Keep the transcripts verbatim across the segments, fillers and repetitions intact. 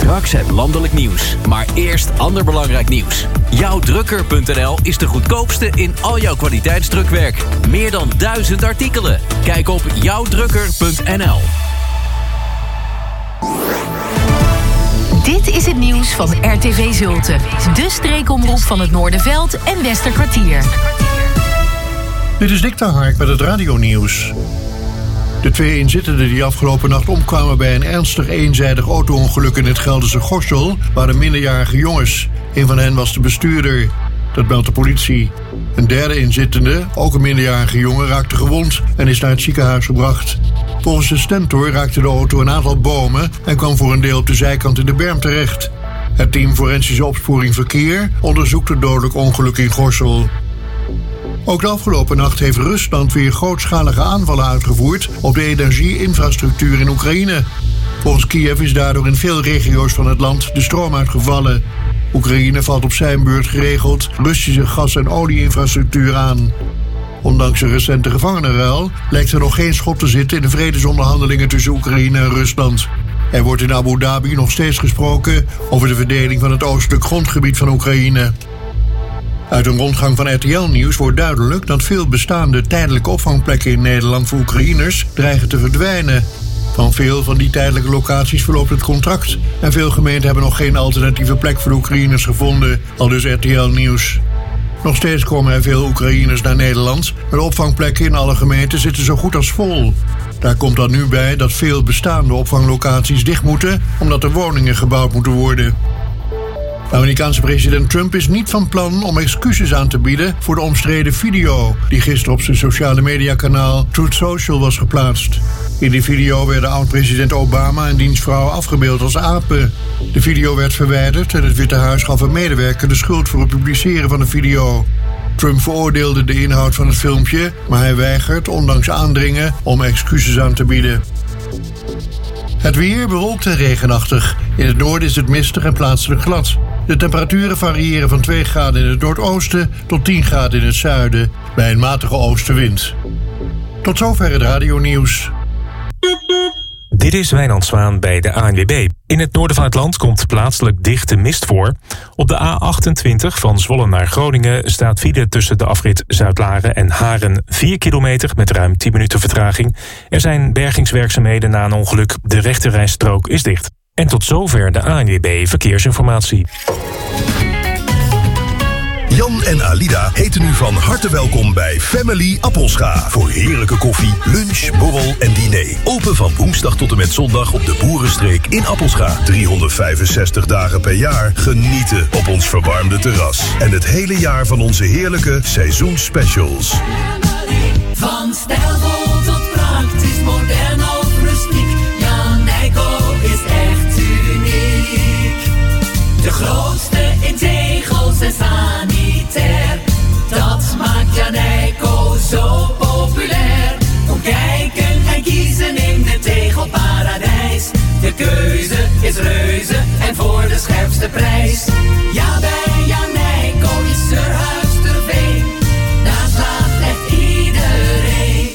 Straks het landelijk nieuws. Maar eerst ander belangrijk nieuws. Jouwdrukker punt n l is de goedkoopste in al jouw kwaliteitsdrukwerk. Meer dan duizend artikelen. Kijk op jouwdrukker punt n l. Dit is het nieuws van R T V Zulte. De streekomroep van het Noorderveld en Westerkwartier. Dit is Dick de Hark met het radionieuws. De twee inzittenden die afgelopen nacht omkwamen bij een ernstig eenzijdig auto-ongeluk in het Gelderse Gorssel waren minderjarige jongens. Een van hen was de bestuurder. Dat meldt de politie. Een derde inzittende, ook een minderjarige jongen, raakte gewond en is naar het ziekenhuis gebracht. Volgens de stentor raakte de auto een aantal bomen en kwam voor een deel op de zijkant in de berm terecht. Het team Forensische Opsporing Verkeer onderzoekt het dodelijk ongeluk in Gorssel. Ook de afgelopen nacht heeft Rusland weer grootschalige aanvallen uitgevoerd op de energie-infrastructuur in Oekraïne. Volgens Kiev is daardoor in veel regio's van het land de stroom uitgevallen. Oekraïne valt op zijn beurt geregeld Russische gas- en olie-infrastructuur aan. Ondanks een recente gevangenenruil lijkt er nog geen schot te zitten in de vredesonderhandelingen tussen Oekraïne en Rusland. Er wordt in Abu Dhabi nog steeds gesproken over de verdeling van het oostelijk grondgebied van Oekraïne. Uit een rondgang van R T L Nieuws wordt duidelijk dat veel bestaande tijdelijke opvangplekken in Nederland voor Oekraïners dreigen te verdwijnen. Van veel van die tijdelijke locaties verloopt het contract en veel gemeenten hebben nog geen alternatieve plek voor de Oekraïners gevonden, aldus R T L Nieuws. Nog steeds komen er veel Oekraïners naar Nederland, maar de opvangplekken in alle gemeenten zitten zo goed als vol. Daar komt dan nu bij dat veel bestaande opvanglocaties dicht moeten, omdat er woningen gebouwd moeten worden. De Amerikaanse president Trump is niet van plan om excuses aan te bieden voor de omstreden video die gisteren op zijn sociale mediakanaal Truth Social was geplaatst. In die video werden oud-president Obama en diens vrouw afgebeeld als apen. De video werd verwijderd en het Witte Huis gaf een medewerker de schuld voor het publiceren van de video. Trump veroordeelde de inhoud van het filmpje, maar hij weigert, ondanks aandringen, om excuses aan te bieden. Het weer bewolkt en regenachtig. In het noorden is het mistig en plaatselijk glad. De temperaturen variëren van twee graden in het noordoosten tot tien graden in het zuiden, bij een matige oostenwind. Tot zover het radionieuws. Dit is Wijnand Zwaan bij de A N W B. In het noorden van het land komt plaatselijk dichte mist voor. Op de A achtentwintig van Zwolle naar Groningen staat file tussen de afrit Zuidlaren en Haren vier kilometer met ruim tien minuten vertraging. Er zijn bergingswerkzaamheden na een ongeluk. De rechterrijstrook is dicht. En tot zover de A N W B Verkeersinformatie. Jan en Alida heten u van harte welkom bij Family Appelscha. Voor heerlijke koffie, lunch, borrel en diner. Open van woensdag tot en met zondag op de Boerenstreek in Appelscha. driehonderdvijfenzestig dagen per jaar genieten op ons verwarmde terras. En het hele jaar van onze heerlijke seizoensspecials. Van stijlvol tot praktisch, modern of rustiek. Jan Nijko is echt uniek. De grootste in tegels en sanitair. Dat maakt Jan Nijko zo populair. Kom kijken en kiezen in de tegelparadijs. De keuze is reuze en voor de scherpste prijs. Ja, bij Jan Nijko is er huis ter veen. Daar slaagt echt iedereen.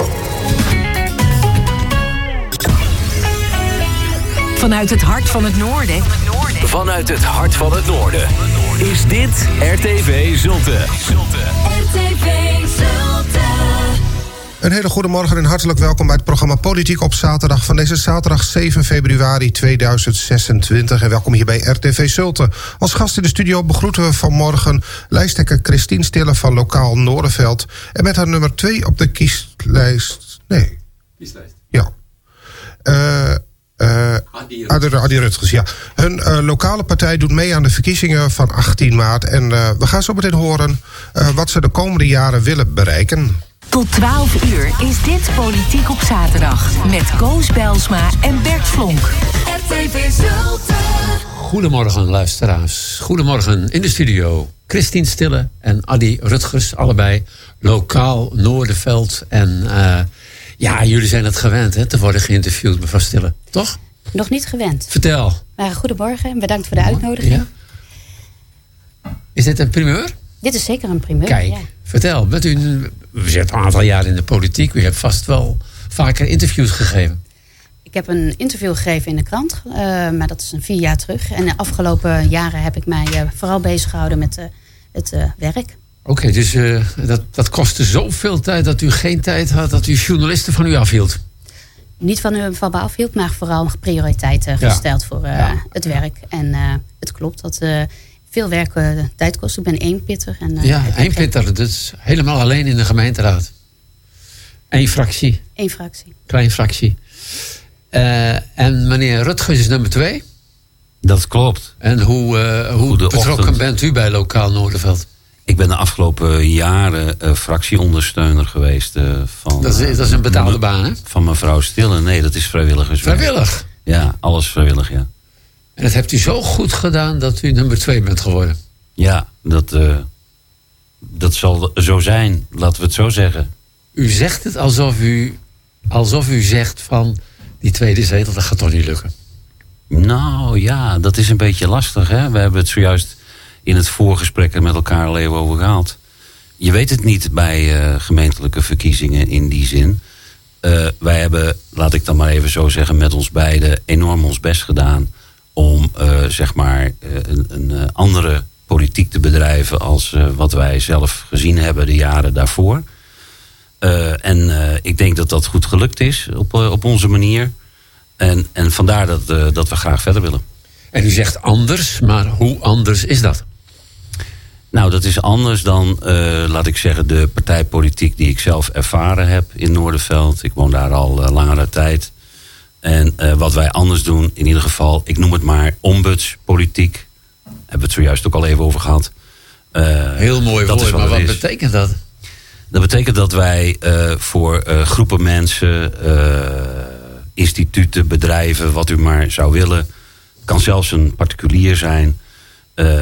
Vanuit het hart van het noorden. Vanuit het hart van het noorden is dit R T V Zulte. R T V Zulte. Een hele goede morgen en hartelijk welkom bij het programma Politiek op zaterdag van deze zaterdag zeven februari tweeduizend zesentwintig. En welkom hier bij R T V Zulte. Als gast in de studio begroeten we vanmorgen lijsttrekker Christine Stille van Lokaal Noorderveld. En met haar nummer twee op de kieslijst. Nee. Kieslijst. Ja. Uh, Uh, Adi, Adi Rutgers, ja. Hun uh, lokale partij doet mee aan de verkiezingen van achttien maart. En uh, we gaan zo meteen horen uh, wat ze de komende jaren willen bereiken. Tot twaalf uur is dit Politiek op zaterdag. Met Koos Bijlsma en Bert Vlonk. R T V Zulte. Goedemorgen luisteraars. Goedemorgen in de studio. Christine Stille en Adi Rutgers. Allebei Lokaal Noorderveld. En uh, ja, jullie zijn het gewend hè, te worden geïnterviewd, mevrouw Stille. Toch? Nog niet gewend. Vertel. Maar goedemorgen en bedankt voor de uitnodiging. Ja. Is dit een primeur? Dit is zeker een primeur. Kijk, ja. Vertel. Bent u, we zitten een aantal jaar in de politiek. U hebt vast wel vaker interviews gegeven. Ik heb een interview gegeven in de krant, uh, maar dat is een vier jaar terug. En de afgelopen jaren heb ik mij uh, vooral bezig gehouden met uh, het uh, werk. Oké, okay, dus uh, dat, dat kostte zoveel tijd dat u geen tijd had dat u journalisten van u afhield? Niet van u van me afhield, maar vooral prioriteiten ja. gesteld voor uh, ja. het werk. En uh, het klopt dat uh, veel werk uh, tijd kost. Ik ben eenpitter. En, uh, ja, eenpitter. Geen... Dus helemaal alleen in de gemeenteraad. Eén fractie. Eén fractie. Klein fractie. Uh, en meneer Rutgers is nummer twee. Dat klopt. En hoe, uh, hoe betrokken ochtend. bent u bij Lokaal Noorderveld? Ik ben de afgelopen jaren uh, fractieondersteuner geweest. Uh, van, dat, is, dat is een betaalde uh, baan, hè? Van mevrouw Stille. Nee, dat is vrijwilligerswerk. Vrijwillig? Ja, alles vrijwillig, ja. En dat hebt u zo goed gedaan dat u nummer twee bent geworden? Ja, dat, uh, dat zal zo zijn. Laten we het zo zeggen. U zegt het alsof u, alsof u zegt van... die tweede zetel, dat gaat toch niet lukken? Nou ja, dat is een beetje lastig, hè. We hebben het zojuist in het voorgesprek er met elkaar al even over gehad. Je weet het niet bij uh, gemeentelijke verkiezingen in die zin. Uh, wij hebben, laat ik dan maar even zo zeggen, met ons beiden enorm ons best gedaan om uh, zeg maar uh, een, een uh, andere politiek te bedrijven als uh, wat wij zelf gezien hebben de jaren daarvoor. Uh, en uh, ik denk dat dat goed gelukt is op, uh, op onze manier. En, en vandaar dat, uh, dat we graag verder willen. En u zegt anders, maar hoe anders is dat? Nou, dat is anders dan, uh, laat ik zeggen, de partijpolitiek die ik zelf ervaren heb in Noorderveld. Ik woon daar al uh, langere tijd. En uh, wat wij anders doen, in ieder geval, ik noem het maar ombudspolitiek. Hebben we het zojuist ook al even over gehad. Uh, Heel mooi woord, wat maar wat is. betekent dat? Dat betekent dat wij uh, voor uh, groepen mensen, uh, instituten, bedrijven, wat u maar zou willen. Het kan zelfs een particulier zijn. Uh,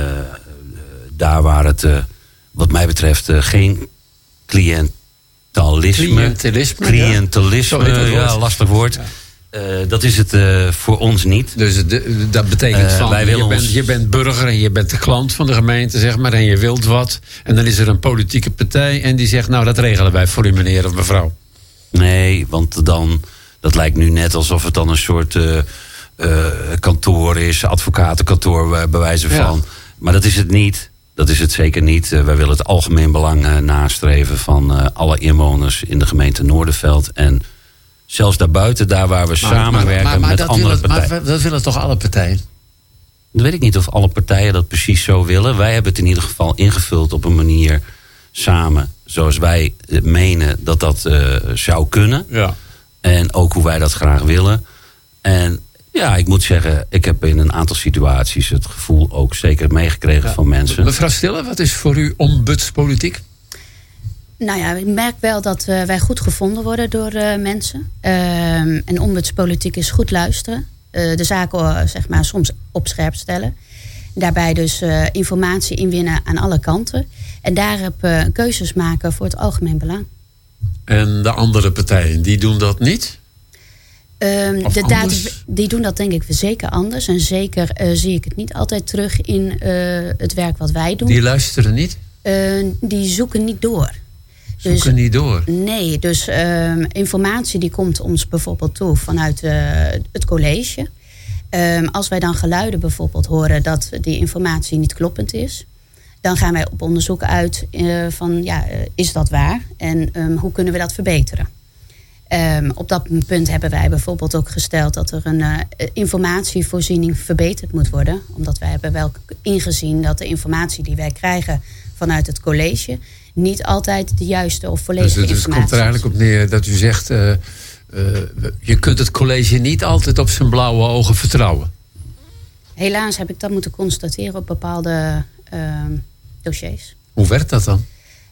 daar waar het, uh, wat mij betreft, uh, geen cliëntelisme... Cliëntelisme, cliëntelisme ja, ja lastig woord. Ja. Uh, dat is het uh, voor ons niet. Dus de, dat betekent van, uh, wij je, bent, ons... je bent burger en je bent de klant van de gemeente, zeg maar, en je wilt wat. En dan is er een politieke partij en die zegt, nou, dat regelen wij voor u, meneer of mevrouw. Nee, want dan, dat lijkt nu net alsof het dan een soort uh, uh, kantoor is, advocatenkantoor bij wijze van. Ja. Maar dat is het niet. Dat is het zeker niet. Uh, wij willen het algemeen belang uh, nastreven van uh, alle inwoners in de gemeente Noorderveld. En zelfs daarbuiten, daar waar we maar, samenwerken maar, maar, maar met andere willen, partijen. Maar dat willen toch alle partijen? Dat weet ik niet of alle partijen dat precies zo willen. Wij hebben het in ieder geval ingevuld op een manier samen, zoals wij menen dat dat uh, zou kunnen. Ja. En ook hoe wij dat graag willen. En ja, ik moet zeggen, ik heb in een aantal situaties het gevoel ook zeker meegekregen ja. van mensen. Mevrouw Stille, wat is voor u ombudspolitiek? Nou ja, ik merk wel dat uh, wij goed gevonden worden door uh, mensen. Uh, en ombudspolitiek is goed luisteren. Uh, de zaken uh, zeg maar soms op scherp stellen. Daarbij dus uh, informatie inwinnen aan alle kanten. En daarop uh, keuzes maken voor het algemeen belang. En de andere partijen, die doen dat niet? Um, de data, die doen dat denk ik zeker anders. En zeker uh, zie ik het niet altijd terug in uh, het werk wat wij doen. Die luisteren niet? Uh, die zoeken niet door. Zoeken dus, niet door? Nee, dus uh, informatie die komt ons bijvoorbeeld toe vanuit uh, het college. Um, als wij dan geluiden bijvoorbeeld horen dat die informatie niet kloppend is, dan gaan wij op onderzoek uit uh, van ja, uh, is dat waar? En um, hoe kunnen we dat verbeteren? Um, op dat punt hebben wij bijvoorbeeld ook gesteld dat er een uh, informatievoorziening verbeterd moet worden. Omdat wij hebben wel ingezien dat de informatie die wij krijgen vanuit het college niet altijd de juiste of volledige dus, dus informatie is. Dus het komt er eigenlijk op neer dat u zegt, uh, uh, je kunt het college niet altijd op zijn blauwe ogen vertrouwen. Helaas heb ik dat moeten constateren op bepaalde uh, dossiers. Hoe werkt dat dan?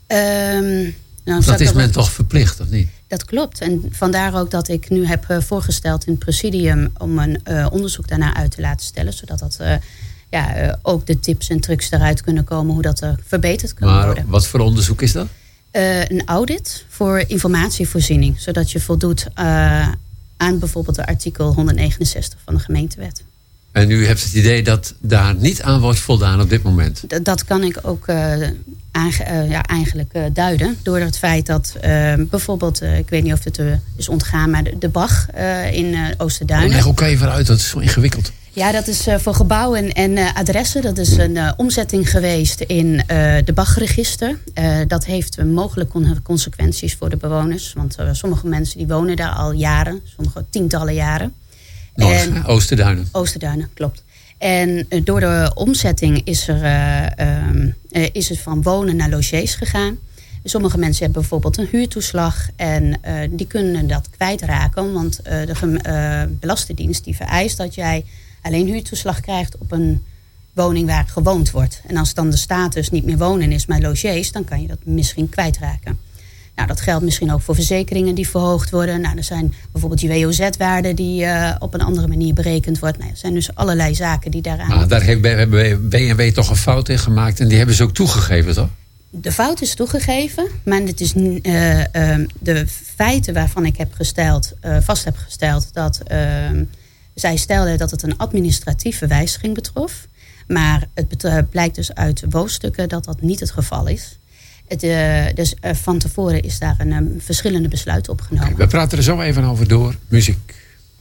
Um, nou, dat is men toch verplicht, of niet? Dat klopt. En vandaar ook dat ik nu heb uh, voorgesteld in het presidium om een uh, onderzoek daarna uit te laten stellen. Zodat dat, uh, ja, uh, ook de tips en trucs eruit kunnen komen hoe dat er verbeterd kan maar worden. Wat voor onderzoek is dat? Uh, een audit voor informatievoorziening. Zodat je voldoet uh, aan bijvoorbeeld de artikel honderdnegenenzestig van de gemeentewet. En u heeft het idee dat daar niet aan wordt voldaan op dit moment? D- dat kan ik ook uh, aange- uh, ja, eigenlijk uh, duiden. Door het feit dat uh, bijvoorbeeld, uh, ik weet niet of het uh, is ontgaan, maar de, de Bach uh, in uh, Oosterduinen. Oh, leg ook even uit, dat is zo ingewikkeld. Ja, dat is uh, voor gebouwen en uh, adressen. Dat is een uh, omzetting geweest in uh, de Bachregister. Uh, dat heeft uh, mogelijk con- consequenties voor de bewoners. Want uh, sommige mensen die wonen daar al jaren. Sommige tientallen jaren. Noord, en, Oosterduinen. Oosterduinen, klopt. En uh, door de omzetting is, er, uh, um, uh, is het van wonen naar logies gegaan. Sommige mensen hebben bijvoorbeeld een huurtoeslag. En uh, die kunnen dat kwijtraken. Want uh, de uh, Belastingdienst die vereist dat jij alleen huurtoeslag krijgt op een woning waar gewoond wordt. En als dan de status niet meer wonen is, maar logies, dan kan je dat misschien kwijtraken. Nou, dat geldt misschien ook voor verzekeringen die verhoogd worden. Nou, er zijn bijvoorbeeld die W O Z-waarde die uh, op een andere manier berekend wordt. Nou, er zijn dus allerlei zaken die daaraan... Maar daar heeft B en W toch een fout in gemaakt en die hebben ze ook toegegeven, toch? De fout is toegegeven, maar het is uh, uh, de feiten waarvan ik heb gesteld, uh, vast heb gesteld dat... Uh, Zij stelden dat het een administratieve wijziging betrof. Maar het bet- blijkt dus uit de woonstukken dat dat niet het geval is. Het, uh, dus uh, van tevoren is daar een um, verschillende besluiten opgenomen. Okay, we praten er zo even over door. Muziek.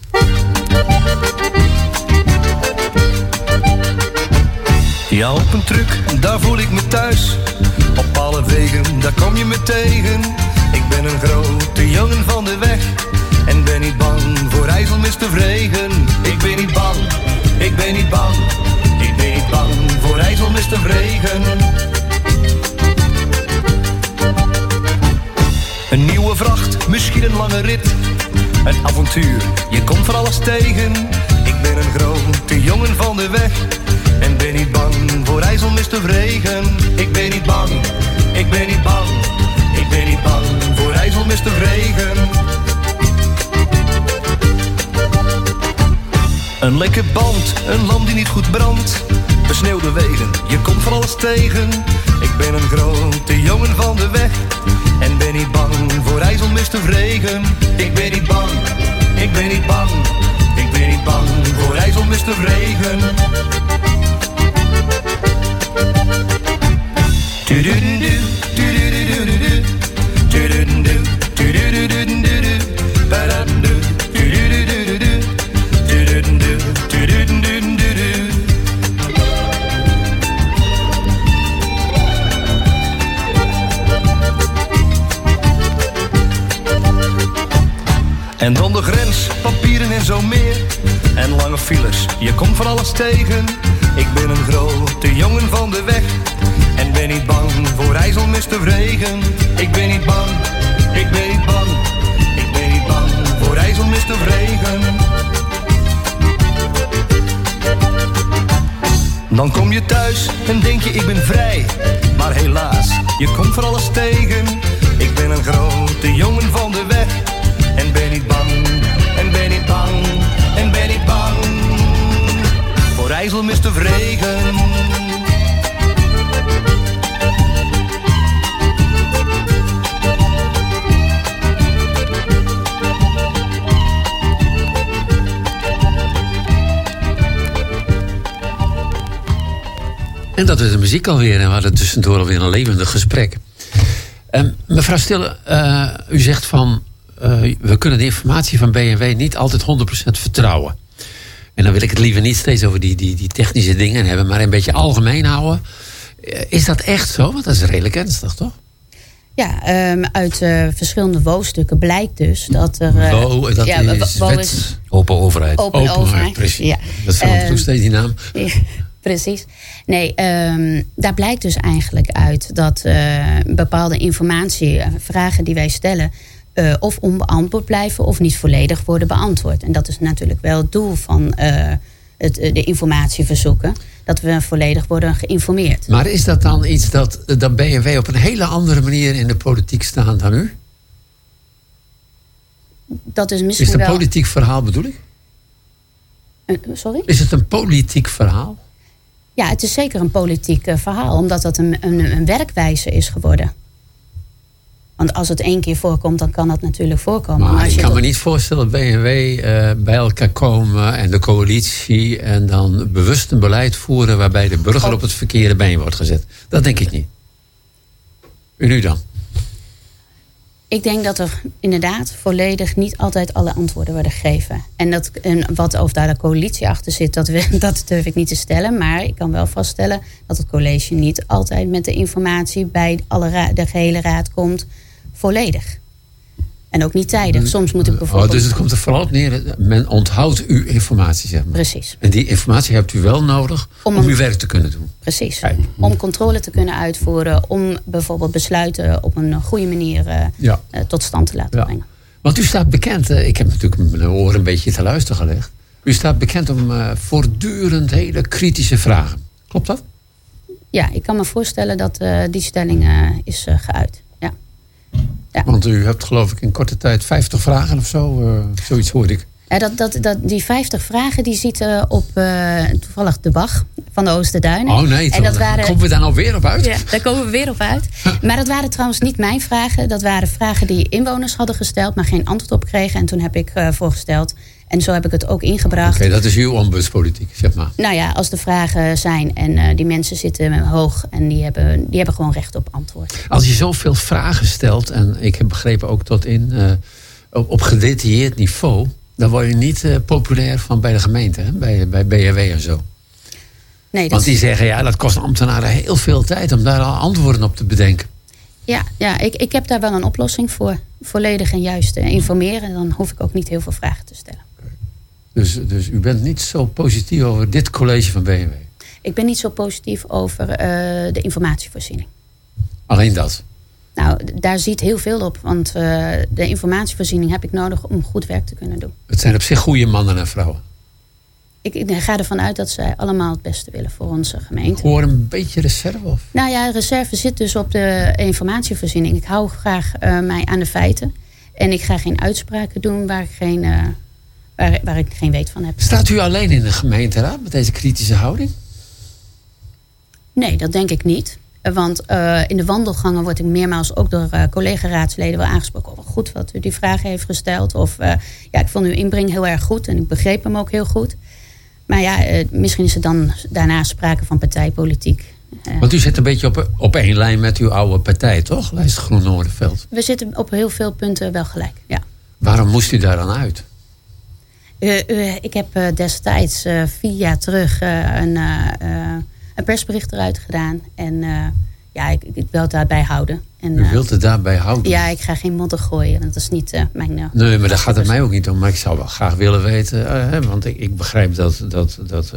Ja, op een truck, daar voel ik me thuis. Op alle wegen, daar kom je me tegen. Ik ben een grote jongen van de weg. En ben niet bang voor IJsselmis te vregen. Ik ben niet bang, ik ben niet bang. Ik ben niet bang voor IJsselmis te vregen. Een nieuwe vracht, misschien een lange rit. Een avontuur, je komt voor alles tegen. Ik ben een grote jongen van de weg. En ben niet bang voor IJsselmis te vregen. Ik ben niet bang, ik ben niet bang. Ik ben niet bang voor IJsselmis te vregen. Een lekke band, een lamp die niet goed brandt. Besneeuwde wegen, je komt van alles tegen. Ik ben een grote jongen van de weg. En ben niet bang voor IJsselmis te vregen. Ik ben niet bang, ik ben niet bang. Ik ben niet bang voor IJsselmis te vregen. Du-du-du-du, du-du-du-du-du-du. Du-du-du-du, du-du-du-du-du-du. Ba-da-du, du-du-du-du-du-du. Du-du-du-du, du-du-du-du-du-du. En dan de grens, papieren en zo meer. En lange files, je komt van alles tegen. Ik ben een grote jongen van de weg. En ben niet bang voor IJsselmis te vregen. Ik ben niet bang, ik ben niet bang. Ik ben niet bang voor IJsselmis te vregen. Dan kom je thuis en denk je ik ben vrij. Maar helaas, je komt voor alles tegen. Ik ben een grote jongen van de weg. En ben niet bang, en ben niet bang, en ben niet bang voor IJsselmis te vregen. En dat is de muziek alweer. En we hadden tussendoor alweer een levendig gesprek. Um, mevrouw Stille, uh, u zegt van... Uh, we kunnen de informatie van B en W niet altijd honderd procent vertrouwen. En dan wil ik het liever niet steeds over die, die, die technische dingen hebben... maar een beetje algemeen houden. Uh, is dat echt zo? Want dat is redelijk ernstig, toch? Ja, um, uit uh, verschillende woonstukken blijkt dus dat er... Uh, Wo, dat ja, is wo, wet, is open overheid. Open, open overheid, precies. Ja. Dat verandert nog steeds die naam. Ja, precies. Nee, um, daar blijkt dus eigenlijk uit dat uh, bepaalde informatie, uh, vragen die wij stellen... Uh, of onbeantwoord blijven of niet volledig worden beantwoord. En dat is natuurlijk wel het doel van uh, het, de informatieverzoeken. Dat we volledig worden geïnformeerd. Maar is dat dan iets dat, dat B en W op een hele andere manier in de politiek staan dan u? Dat is misschien is het een wel... politiek verhaal, bedoel ik? Uh, sorry? Is het een politiek verhaal? Ja, het is zeker een politiek uh, verhaal. Omdat dat een, een, een werkwijze is geworden. Want als het één keer voorkomt, dan kan dat natuurlijk voorkomen. Maar, maar als ik je kan me dat... niet voorstellen dat B N W uh, bij elkaar komen en de coalitie en dan bewust een beleid voeren waarbij de burger Oh. op het verkeerde been wordt gezet. Dat denk ik niet. En nu dan? Ik denk dat er inderdaad volledig niet altijd alle antwoorden worden gegeven. En, dat, en wat of daar de coalitie achter zit, dat, we, dat durf ik niet te stellen. Maar ik kan wel vaststellen dat het college niet altijd met de informatie bij alle ra- de gehele raad komt volledig. En ook niet tijdig. Soms moet ik bijvoorbeeld... Oh, dus het komt er vooral op neer, men onthoudt uw informatie, zeg maar. Precies. En die informatie hebt u wel nodig om, Om uw een- werk te kunnen doen. Precies. Kijk. Om controle te kunnen uitvoeren. Om bijvoorbeeld besluiten op een goede manier uh, Ja. uh, tot stand te laten Ja. brengen. Want u staat bekend, uh, ik heb natuurlijk mijn oren een beetje te luisteren gelegd. U staat bekend om uh, voortdurend hele kritische vragen. Klopt dat? Ja, ik kan me voorstellen dat uh, die stelling uh, is uh, geuit. Ja. Ja. Want u hebt geloof ik in korte tijd vijftig vragen of zo. Uh, zoiets hoorde ik. Ja, dat, dat, dat, die vijftig vragen die ziet uh, op uh, toevallig de Bach van de Oosterduinen. Oh nee, en dat waren, komen we daar nou weer op uit? Ja, daar komen we weer op uit. Maar dat waren trouwens niet mijn vragen. Dat waren vragen die inwoners hadden gesteld, maar geen antwoord op kregen. En toen heb ik uh, voorgesteld. En zo heb ik het ook ingebracht. Oké, okay, dat is uw ombudspolitiek, zeg maar. Nou ja, als er vragen zijn en uh, die mensen zitten hoog en die hebben, die hebben gewoon recht op antwoord. Als je zoveel vragen stelt, en ik heb begrepen ook tot in uh, op, op gedetailleerd niveau, dan word je niet uh, populair van bij de gemeente, hè? Bij, bij B N W en zo. Nee, dat Want die zeggen, ja, dat kost ambtenaren heel veel tijd om daar al antwoorden op te bedenken. Ja, ja ik, ik heb daar wel een oplossing voor. Volledig en juist uh, informeren. Dan hoef ik ook niet heel veel vragen te stellen. Dus, dus u bent niet zo positief over dit college van B N W? Ik ben niet zo positief over uh, de informatievoorziening. Alleen dat? Nou, daar ziet heel veel op. Want uh, de informatievoorziening heb ik nodig om goed werk te kunnen doen. Het zijn op zich goede mannen en vrouwen. Ik, ik ga ervan uit dat zij allemaal het beste willen voor onze gemeente. Ik hoor een beetje reserve of? Nou ja, reserve zit dus op de informatievoorziening. Ik hou graag uh, mij aan de feiten. En ik ga geen uitspraken doen waar ik geen, uh, waar, waar ik geen weet van heb. Staat u alleen in de gemeenteraad met deze kritische houding? Nee, dat denk ik niet. Want uh, in de wandelgangen word ik meermaals ook door uh, collega-raadsleden wel aangesproken. Oh, goed wat u die vraag heeft gesteld. Of uh, ja, ik vond uw inbreng heel erg goed en ik begreep hem ook heel goed. Maar ja, uh, misschien is er dan daarna sprake van partijpolitiek. Uh, Want u zit een beetje op, op één lijn met uw oude partij, toch? Lijst Groen Noorderveld. We zitten op heel veel punten wel gelijk, ja. Waarom moest u daar dan uit? Uh, uh, ik heb uh, destijds uh, vier jaar terug uh, een, uh, uh, een persbericht eruit gedaan. En uh, ja, ik, ik wil het daarbij houden. En, U wilt het daarbij houden? Ja, ik ga geen modder gooien. Want dat is niet uh, mijn... Uh, nee, maar daar gaat het mij ook niet om. Maar ik zou wel graag willen weten. Uh, hè, want ik, ik begrijp dat, dat, dat uh,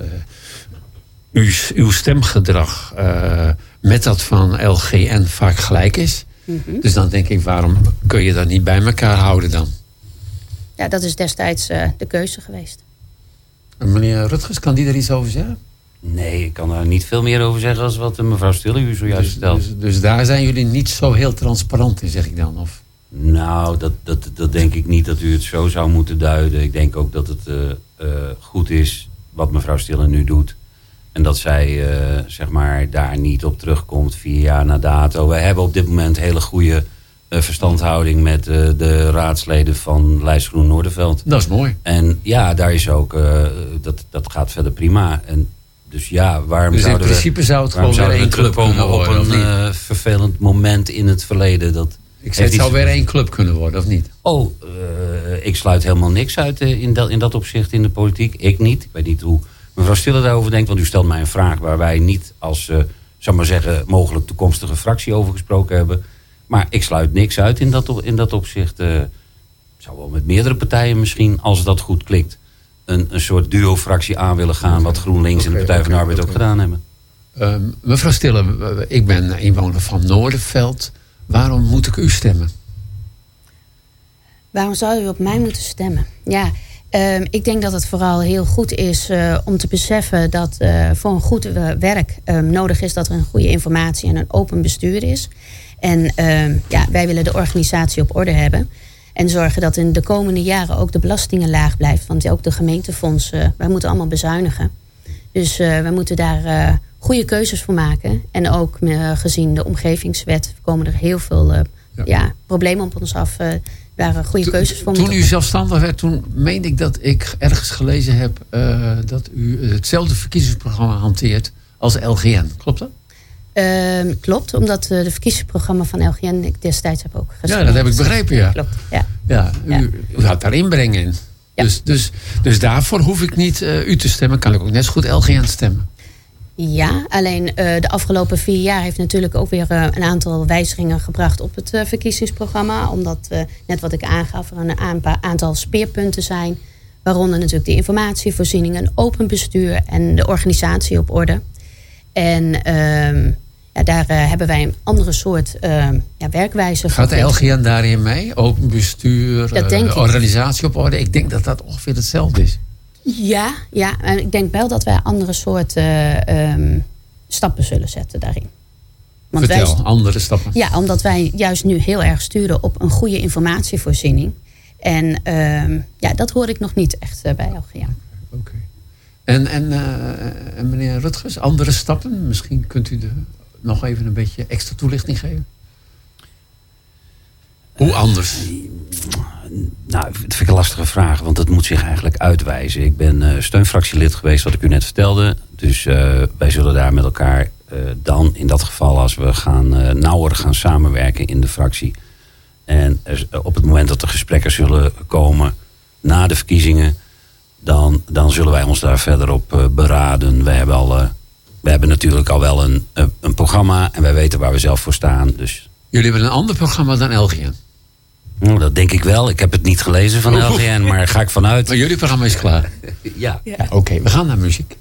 uw, uw stemgedrag uh, met dat van L G N vaak gelijk is. Mm-hmm. Dus dan denk ik, waarom kun je dat niet bij elkaar houden dan? Ja, dat is destijds uh, de keuze geweest. En meneer Rutgers, kan die er iets over zeggen? Nee, ik kan daar niet veel meer over zeggen als wat mevrouw Stille u zojuist dus, vertelt. Dus, dus daar zijn jullie niet zo heel transparant in, zeg ik dan? Of? Nou, dat, dat, dat denk ik niet dat u het zo zou moeten duiden. Ik denk ook dat het uh, uh, goed is wat mevrouw Stille nu doet. En dat zij uh, zeg maar daar niet op terugkomt vier jaar na dato. We hebben op dit moment hele goede uh, verstandhouding met uh, de raadsleden van Lijst Groen Noorderveld. Dat is mooi. En ja, daar is ook, uh, dat, dat gaat verder prima. En dus ja, waarom dus zouden in principe we, zou het gewoon weer één club kunnen worden, op een uh, vervelend moment in het verleden? Dat ik zeg, het zou weer één club kunnen worden, of niet? Oh, uh, ik sluit helemaal niks uit uh, in, dat, in dat opzicht in de politiek. Ik niet. Ik weet niet hoe mevrouw Stille daarover denkt. Want u stelt mij een vraag waar wij niet als, uh, zou maar zeggen, mogelijk toekomstige fractie over gesproken hebben. Maar ik sluit niks uit in dat, in dat opzicht. Uh, zou wel met meerdere partijen misschien, als dat goed klikt, Een, een soort duo-fractie aan willen gaan, okay. wat GroenLinks okay, en de Partij okay, van de Arbeid okay. ook gedaan hebben. Um, mevrouw Stille, ik ben inwoner van Noorderveld. Waarom moet ik u stemmen? Waarom zou u op mij moeten stemmen? Ja, uh, ik denk dat het vooral heel goed is uh, om te beseffen dat uh, voor een goed uh, werk uh, nodig is dat er een goede informatie en een open bestuur is. En uh, ja, wij willen de organisatie op orde hebben. En zorgen dat in de komende jaren ook de belastingen laag blijft. Want ook de gemeentefondsen, wij moeten allemaal bezuinigen. Dus uh, we moeten daar uh, goede keuzes voor maken. En ook uh, gezien de omgevingswet komen er heel veel uh, ja. Ja, problemen op ons af. Uh, waren goede keuzes voor. Toen u zelfstandig werd, toen meende ik dat ik ergens gelezen heb uh, dat u hetzelfde verkiezingsprogramma hanteert als L G N. Klopt dat? Uh, klopt, omdat uh, de verkiezingsprogramma van L G N ik destijds heb ook geschreven. Ja, dat heb ik begrepen, ja. Klopt, ja. Ja, u, ja. u had daar inbreng in. Ja. Dus, dus, dus daarvoor hoef ik niet uh, u te stemmen. Kan ik ook net zo goed L G N stemmen. Ja, alleen uh, de afgelopen vier jaar heeft natuurlijk ook weer uh, een aantal wijzigingen gebracht op het uh, verkiezingsprogramma. Omdat, uh, net wat ik aangaf, er een aantal speerpunten zijn. Waaronder natuurlijk de informatievoorziening, een open bestuur en de organisatie op orde. En uh, ja, daar uh, hebben wij een andere soort uh, ja, werkwijze. Gaat de L G N daarin mee? Open bestuur, dat denk uh, organisatie op orde? Ik denk dat dat ongeveer hetzelfde is. Ja, ja, en ik denk wel dat wij andere soorten uh, um, stappen zullen zetten daarin. Want Vertel, wij, andere stappen. Ja, omdat wij juist nu heel erg sturen op een goede informatievoorziening. En uh, ja, dat hoor ik nog niet echt uh, bij L G N. Oké. Okay. En, en, uh, en meneer Rutgers, andere stappen? Misschien kunt u de, nog even een beetje extra toelichting geven. Hoe anders? Uh, nou, dat vind ik een lastige vraag, want dat moet zich eigenlijk uitwijzen. Ik ben uh, steunfractielid geweest, wat ik u net vertelde. Dus uh, wij zullen daar met elkaar uh, dan, in dat geval, als we gaan uh, nauwer gaan samenwerken in de fractie. En uh, op het moment dat er gesprekken zullen komen na de verkiezingen, dan, dan zullen wij ons daar verder op uh, beraden. We hebben, al, uh, we hebben natuurlijk al wel een, uh, een programma en wij weten waar we zelf voor staan. Dus. Jullie hebben een ander programma dan L G N? Nou, dat denk ik wel. Ik heb het niet gelezen van L G N, maar ga ik vanuit. Maar jullie programma is klaar? Ja. ja Oké, okay, we gaan naar muziek.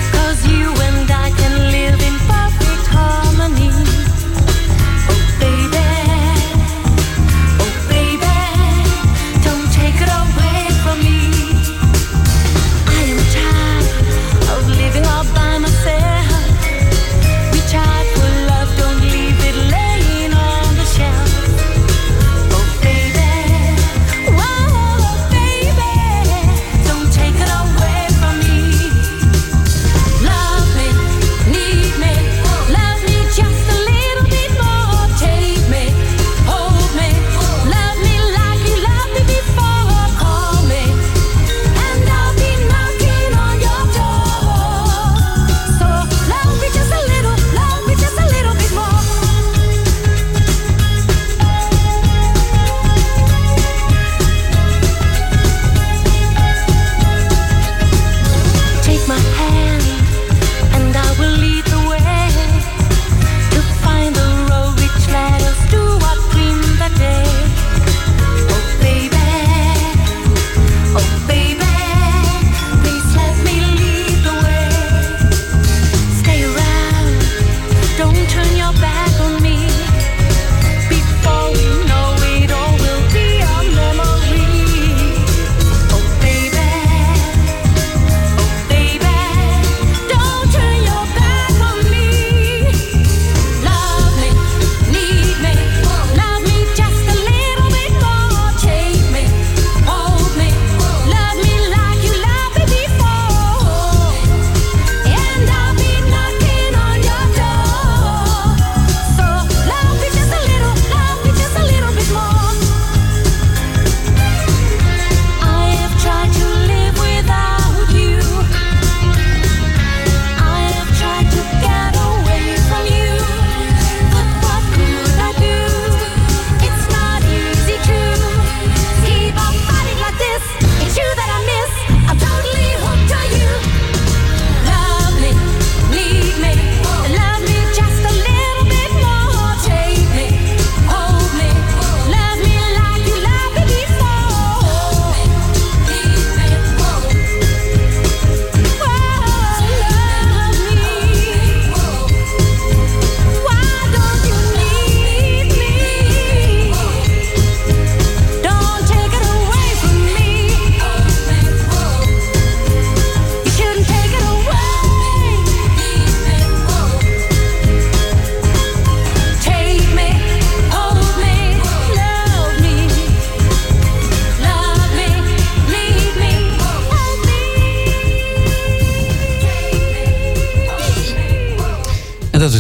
Baby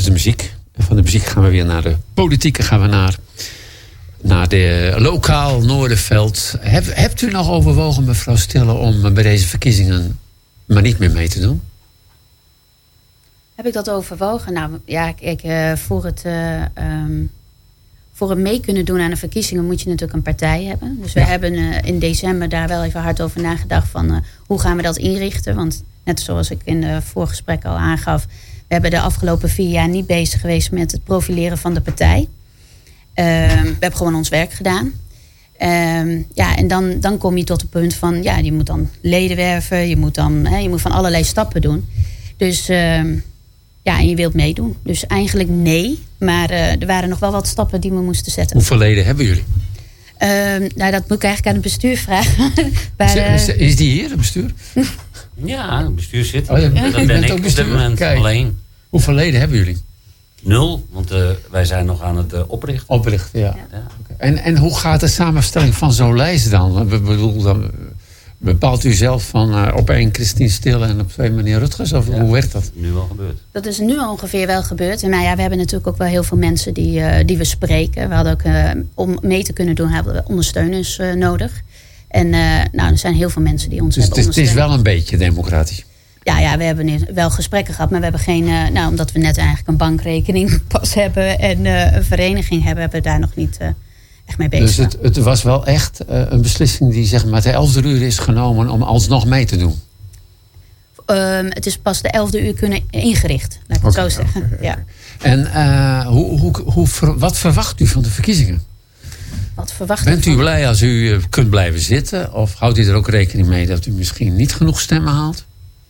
de muziek. En van de muziek gaan we weer naar de politiek. Gaan we naar, naar de lokaal Noorderveld. Heb, hebt u nog overwogen, mevrouw Stille, om bij deze verkiezingen maar niet meer mee te doen? Heb ik dat overwogen? Nou ja, kijk, uh, voor het... Uh, um, Voor het mee kunnen doen aan de verkiezingen moet je natuurlijk een partij hebben. Dus we ja. hebben uh, in december daar wel even hard over nagedacht van uh, hoe gaan we dat inrichten. Want net zoals ik in het voorgesprek al aangaf, we hebben de afgelopen vier jaar niet bezig geweest met het profileren van de partij. Uh, we hebben gewoon ons werk gedaan. Uh, ja, en dan, dan kom je tot het punt van, ja, je moet dan leden werven, je moet dan, hè, je moet van allerlei stappen doen. Dus uh, ja, en je wilt meedoen. Dus eigenlijk nee. Maar uh, er waren nog wel wat stappen die we moesten zetten. Hoeveel leden hebben jullie? Uh, nou, dat moet ik eigenlijk aan het bestuur vragen. Maar, uh... is, is die hier, het bestuur? Ja, het bestuur zit. Oh, ja, dat ben ben ik op dit moment Kijk, alleen. Hoeveel leden hebben jullie? Nul, want uh, wij zijn nog aan het uh, oprichten. Oprichten, ja. ja. ja. Okay. En, en hoe gaat de samenstelling van zo'n lijst dan? Ik bedoel, dan bepaalt u zelf van uh, op één Christine Stille en op twee meneer Rutgers? Of ja, hoe werkt dat? Nu al gebeurd. Dat is nu ongeveer wel gebeurd. En nou ja, we hebben natuurlijk ook wel heel veel mensen die, uh, die we spreken. We hadden ook, uh, om mee te kunnen doen, hebben we ondersteuners uh, nodig. En uh, nou, er zijn heel veel mensen die ons dus hebben het is, ondersteund. Het is wel een beetje democratisch. Ja, ja, we hebben wel gesprekken gehad, maar we hebben geen... Uh, nou, omdat we net eigenlijk een bankrekening pas hebben en uh, een vereniging hebben, hebben we daar nog niet... Uh, echt mee bezig. Dus het, het was wel echt uh, een beslissing die zeg maar de elfde uur is genomen om alsnog mee te doen? Um, het is pas de elfde uur kunnen ingericht, laat ik het okay, zo zeggen. Okay, okay. Ja. En uh, hoe, hoe, hoe, wat verwacht u van de verkiezingen? Wat verwacht Bent u van... blij als u uh, kunt blijven zitten? Of houdt u er ook rekening mee dat u misschien niet genoeg stemmen haalt?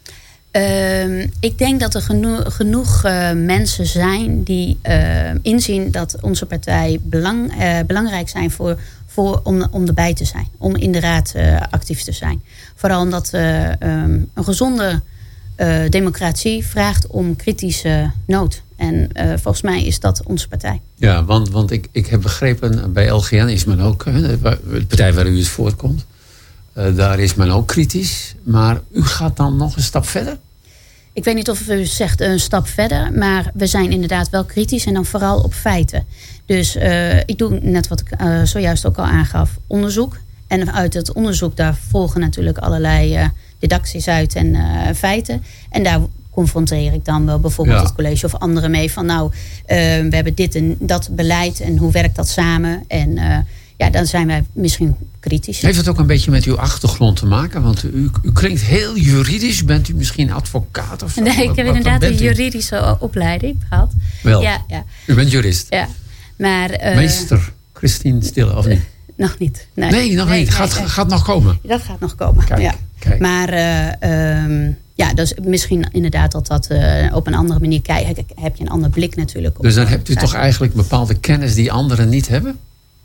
Uh, ik denk dat er geno- genoeg uh, mensen zijn die uh, inzien dat onze partij belang, uh, belangrijk zijn voor, voor, om, om erbij te zijn. Om in de raad uh, actief te zijn. Vooral omdat uh, um, een gezonde uh, democratie vraagt om kritische nood. En uh, volgens mij is dat onze partij. Ja, want, want ik, ik heb begrepen, bij L G N is men ook, de partij waar u het voortkomt. Uh, daar is men ook kritisch. Maar u gaat dan nog een stap verder? Ik weet niet of u zegt een stap verder. Maar we zijn inderdaad wel kritisch. En dan vooral op feiten. Dus uh, ik doe net wat ik uh, zojuist ook al aangaf. Onderzoek. En uit het onderzoek daar volgen natuurlijk allerlei uh, deducties uit en uh, feiten. En daar confronteer ik dan wel bijvoorbeeld ja. het college of anderen mee. Van nou, uh, we hebben dit en dat beleid. En hoe werkt dat samen? En uh, ja, dan zijn wij misschien kritisch. Heeft het ook een beetje met uw achtergrond te maken? Want u, u klinkt heel juridisch. Bent u misschien advocaat of zo? Nee, ik heb wat, inderdaad wat een juridische opleiding gehad. Wel, ja, ja. U bent jurist? Ja. Maar, uh, Meester Christine Stille, of niet? Uh, nog niet. Nee, nee nog nee, niet. Gaat, nee, gaat nog komen? Dat gaat nog komen, kijk, ja. Kijk. Maar uh, um, ja, dus misschien inderdaad dat dat uh, op een andere manier kijken. Heb je een ander blik natuurlijk. Op, dus dan hebt u toch eigenlijk bepaalde kennis die anderen niet hebben?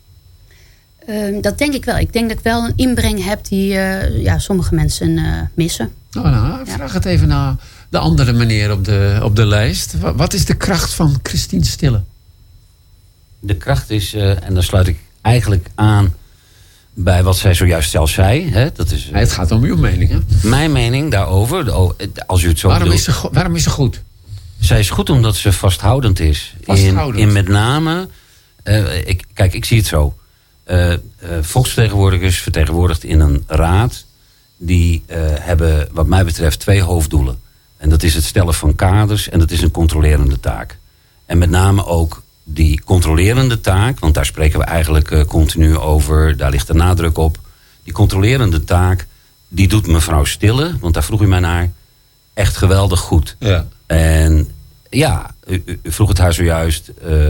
Uh, dat denk ik wel. Ik denk dat ik wel een inbreng heb die uh, ja, sommige mensen uh, missen. Oh, nou, ik vraag ja. het even naar de andere meneer op de, op de lijst. Wat is de kracht van Christine Stille? De kracht is, uh, en dan sluit ik eigenlijk aan bij wat zij zojuist zelf zei. Hè? Dat is, uh, het gaat om uw mening, hè? Mijn mening daarover, als u het zo waarom bedoelt. Is ze, waarom is ze goed? Zij is goed omdat ze vasthoudend is. Vasthoudend. In, in met name, uh, ik, kijk, ik zie het zo. Uh, uh, volksvertegenwoordigers vertegenwoordigd in een raad. Die uh, hebben wat mij betreft twee hoofddoelen. En dat is het stellen van kaders en dat is een controlerende taak. En met name ook die controlerende taak, want daar spreken we eigenlijk uh, continu over. Daar ligt de nadruk op. Die controlerende taak, die doet mevrouw Stille, want daar vroeg u mij naar, echt geweldig goed. Ja. En ja, u, u vroeg het haar zojuist. Uh,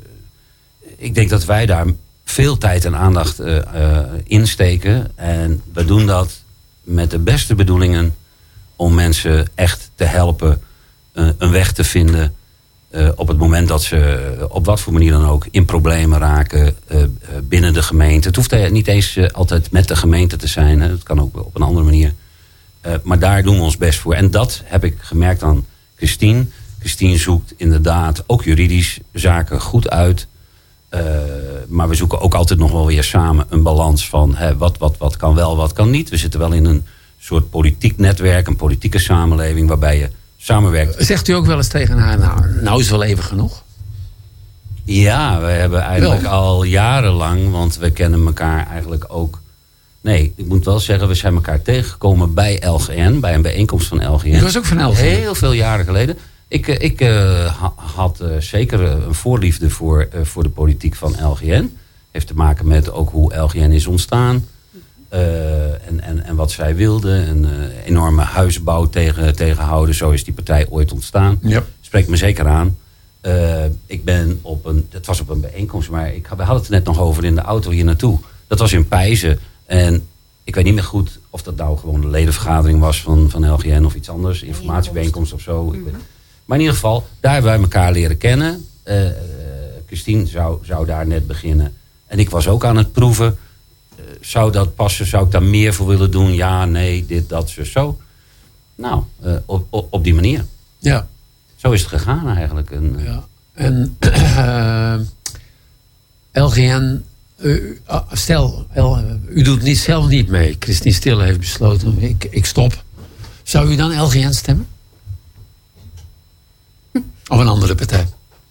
ik denk dat wij daar veel tijd en aandacht uh, uh, insteken. En we doen dat met de beste bedoelingen om mensen echt te helpen uh, een weg te vinden uh, op het moment dat ze uh, op wat voor manier dan ook in problemen raken uh, uh, binnen de gemeente. Het hoeft uh, niet eens uh, altijd met de gemeente te zijn. Hè. Het kan ook op een andere manier. Uh, maar daar doen we ons best voor. En dat heb ik gemerkt aan Christine. Christine zoekt inderdaad ook juridisch zaken goed uit. Uh, maar we zoeken ook altijd nog wel weer samen een balans van hè, wat, wat, wat kan wel, wat kan niet. We zitten wel in een soort politiek netwerk, een politieke samenleving waarbij je samenwerkt. Zegt u ook wel eens tegen haar, nou, nou is wel even genoeg? Ja, we hebben eigenlijk wel. al jarenlang, want we kennen elkaar eigenlijk ook... Nee, ik moet wel zeggen, we zijn elkaar tegengekomen bij L G N, bij een bijeenkomst van L G N. U was ook van L G N? Heel veel jaren geleden. Ik, ik uh, ha, had uh, zeker een voorliefde voor, uh, voor de politiek van L G N. Heeft te maken met ook hoe L G N is ontstaan. Uh, en, en, en wat zij wilden. Een uh, enorme huisbouw tegen, tegenhouden. Zo is die partij ooit ontstaan. Ja. Spreekt me zeker aan. Uh, ik ben op een... Het was op een bijeenkomst, maar ik, we hadden het er net nog over in de auto hier naartoe. Dat was in Pijzen. En ik weet niet meer goed of dat nou gewoon een ledenvergadering was van, van L G N of iets anders. Informatiebijeenkomst of zo. Ik weet. Maar in ieder geval, daar hebben wij elkaar leren kennen. Uh, uh, Christine zou, zou daar net beginnen. En ik was ook aan het proeven. Uh, zou dat passen? Zou ik daar meer voor willen doen? Ja, nee, dit, dat, zo, zo. Nou, uh, op, op, op die manier. Ja. Zo is het gegaan eigenlijk. En, uh, ja. en uh, L G N... Uh, stel, uh, u doet niet, zelf niet mee. Christine Stille heeft besloten, ik, ik stop. Zou u dan L G N stemmen? Hm. Of een andere partij?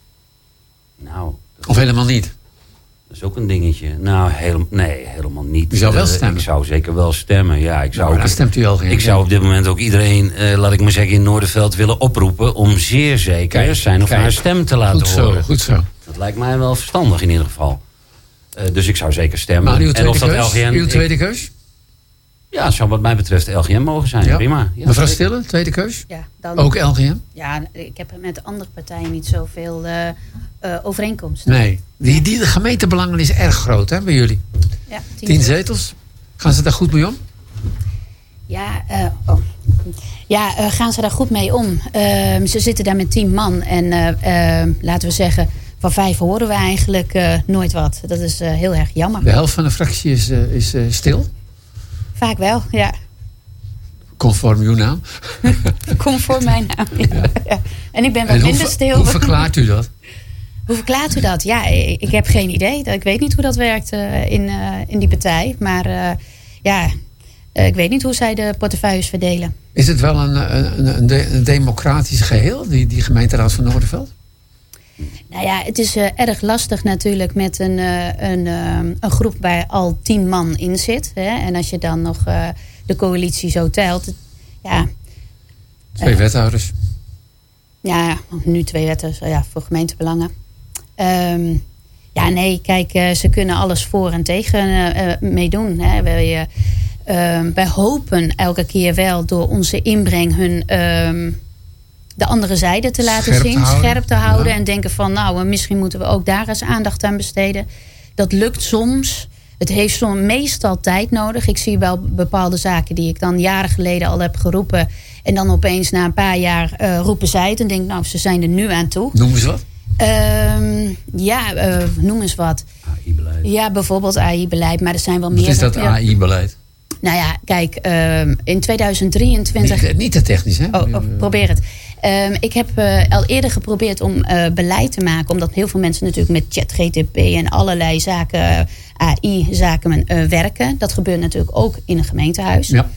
Nou... Of helemaal niet? Dat is ook een dingetje. Nou, heel, nee, helemaal niet. U zou wel uh, stemmen? Ik zou zeker wel stemmen, ja. Ik zou nou, ook, dan stemt u L G N. Ik zou op dit moment ook iedereen, uh, laat ik maar zeggen, in Noorderveld willen oproepen... om zeer zeker kijk, zijn of kijk, haar stem te laten goed horen. Zo, goed zo. Dat lijkt mij wel verstandig in ieder geval. Uh, dus ik zou zeker stemmen. Maar uw tweede, en of dat keus? L G N, uw tweede ik, keus? Ja, het zou wat mij betreft L G N mogen zijn. Ja. Prima. Ja, mevrouw Stille, tweede keus? Ja, dan, ook L G N? Ja, ik heb met andere partijen niet zoveel uh, uh, overeenkomsten. Nee, die, die, de gemeentebelangen is erg groot hè, bij jullie. Ja, tien, tien zetels. Gaan ze daar goed mee om? Ja, uh, oh. ja uh, gaan ze daar goed mee om. Uh, ze zitten daar met tien man. En uh, uh, laten we zeggen, van vijf horen we eigenlijk uh, nooit wat. Dat is uh, heel erg jammer. De helft van de fractie is, uh, is uh, stil? Vaak wel, ja. Conform uw naam? Conform mijn naam, ja. Ja. En ik ben wat en minder hoe, stil. Hoe verklaart u dat? Hoe verklaart u dat? Ja, ik, ik heb geen idee. Ik weet niet hoe dat werkt uh, in, uh, in die partij. Maar uh, ja, uh, ik weet niet hoe zij de portefeuilles verdelen. Is het wel een, een, een, de, een democratisch geheel, die, die gemeenteraad van Noorderveld? Nou ja, het is uh, erg lastig natuurlijk met een, uh, een, uh, een groep waar al tien man in zit. Hè? En als je dan nog uh, de coalitie zo telt. Ja, twee uh, wethouders. Ja, nu twee wethouders ja, voor gemeentebelangen. Um, ja, nee, kijk, uh, ze kunnen alles voor en tegen uh, meedoen. Hè? Wij, uh, uh, wij hopen elke keer wel door onze inbreng hun... Uh, de andere zijde te laten scherp zien, te scherp te houden. Ja. En denken van, nou, misschien moeten we ook daar eens aandacht aan besteden. Dat lukt soms. Het heeft soms meestal tijd nodig. Ik zie wel bepaalde zaken die ik dan jaren geleden al heb geroepen. En dan opeens na een paar jaar uh, roepen zij het. En denk, nou, ze zijn er nu aan toe. Noem eens wat. Um, ja, uh, noem eens wat. A I-beleid. Ja, bijvoorbeeld A I-beleid. Maar er zijn wel wat meer. Wat is dat ja. A I-beleid? Nou ja, kijk, um, in tweeduizend drieëntwintig... Niet, niet te technisch, hè? Oh, oh probeer het. Um, ik heb uh, al eerder geprobeerd om uh, beleid te maken. Omdat heel veel mensen natuurlijk met ChatGPT en allerlei zaken, uh, A I-zaken uh, werken. Dat gebeurt natuurlijk ook in een gemeentehuis. Ja.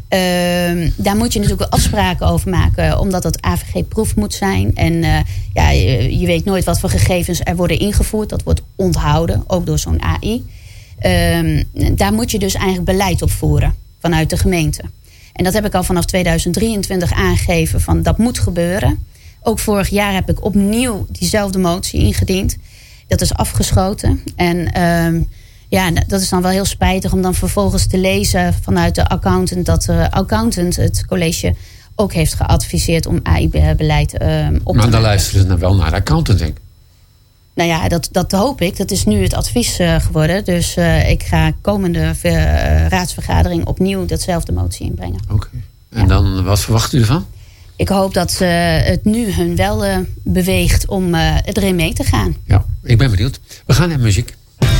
Um, daar moet je natuurlijk wel afspraken over maken. Omdat het A V G-proef moet zijn. En uh, ja, je, je weet nooit wat voor gegevens er worden ingevoerd. Dat wordt onthouden, ook door zo'n A I. Um, daar moet je dus eigenlijk beleid op voeren vanuit de gemeente. En dat heb ik al vanaf tweeduizend drieëntwintig aangegeven van dat moet gebeuren. Ook vorig jaar heb ik opnieuw diezelfde motie ingediend. Dat is afgeschoten. En um, ja, dat is dan wel heel spijtig om dan vervolgens te lezen vanuit de accountant dat de accountant het college ook heeft geadviseerd om A I-beleid um, op te maken. Maar dan luisteren ze wel naar de accountant, denk ik. Nou ja, dat, dat hoop ik. Dat is nu het advies uh, geworden. Dus uh, ik ga komende uh, raadsvergadering opnieuw datzelfde motie inbrengen. Oké. Okay. En ja. dan, wat verwacht u ervan? Ik hoop dat uh, het nu hun wel uh, beweegt om uh, erin mee te gaan. Ja, ik ben benieuwd. We gaan naar muziek.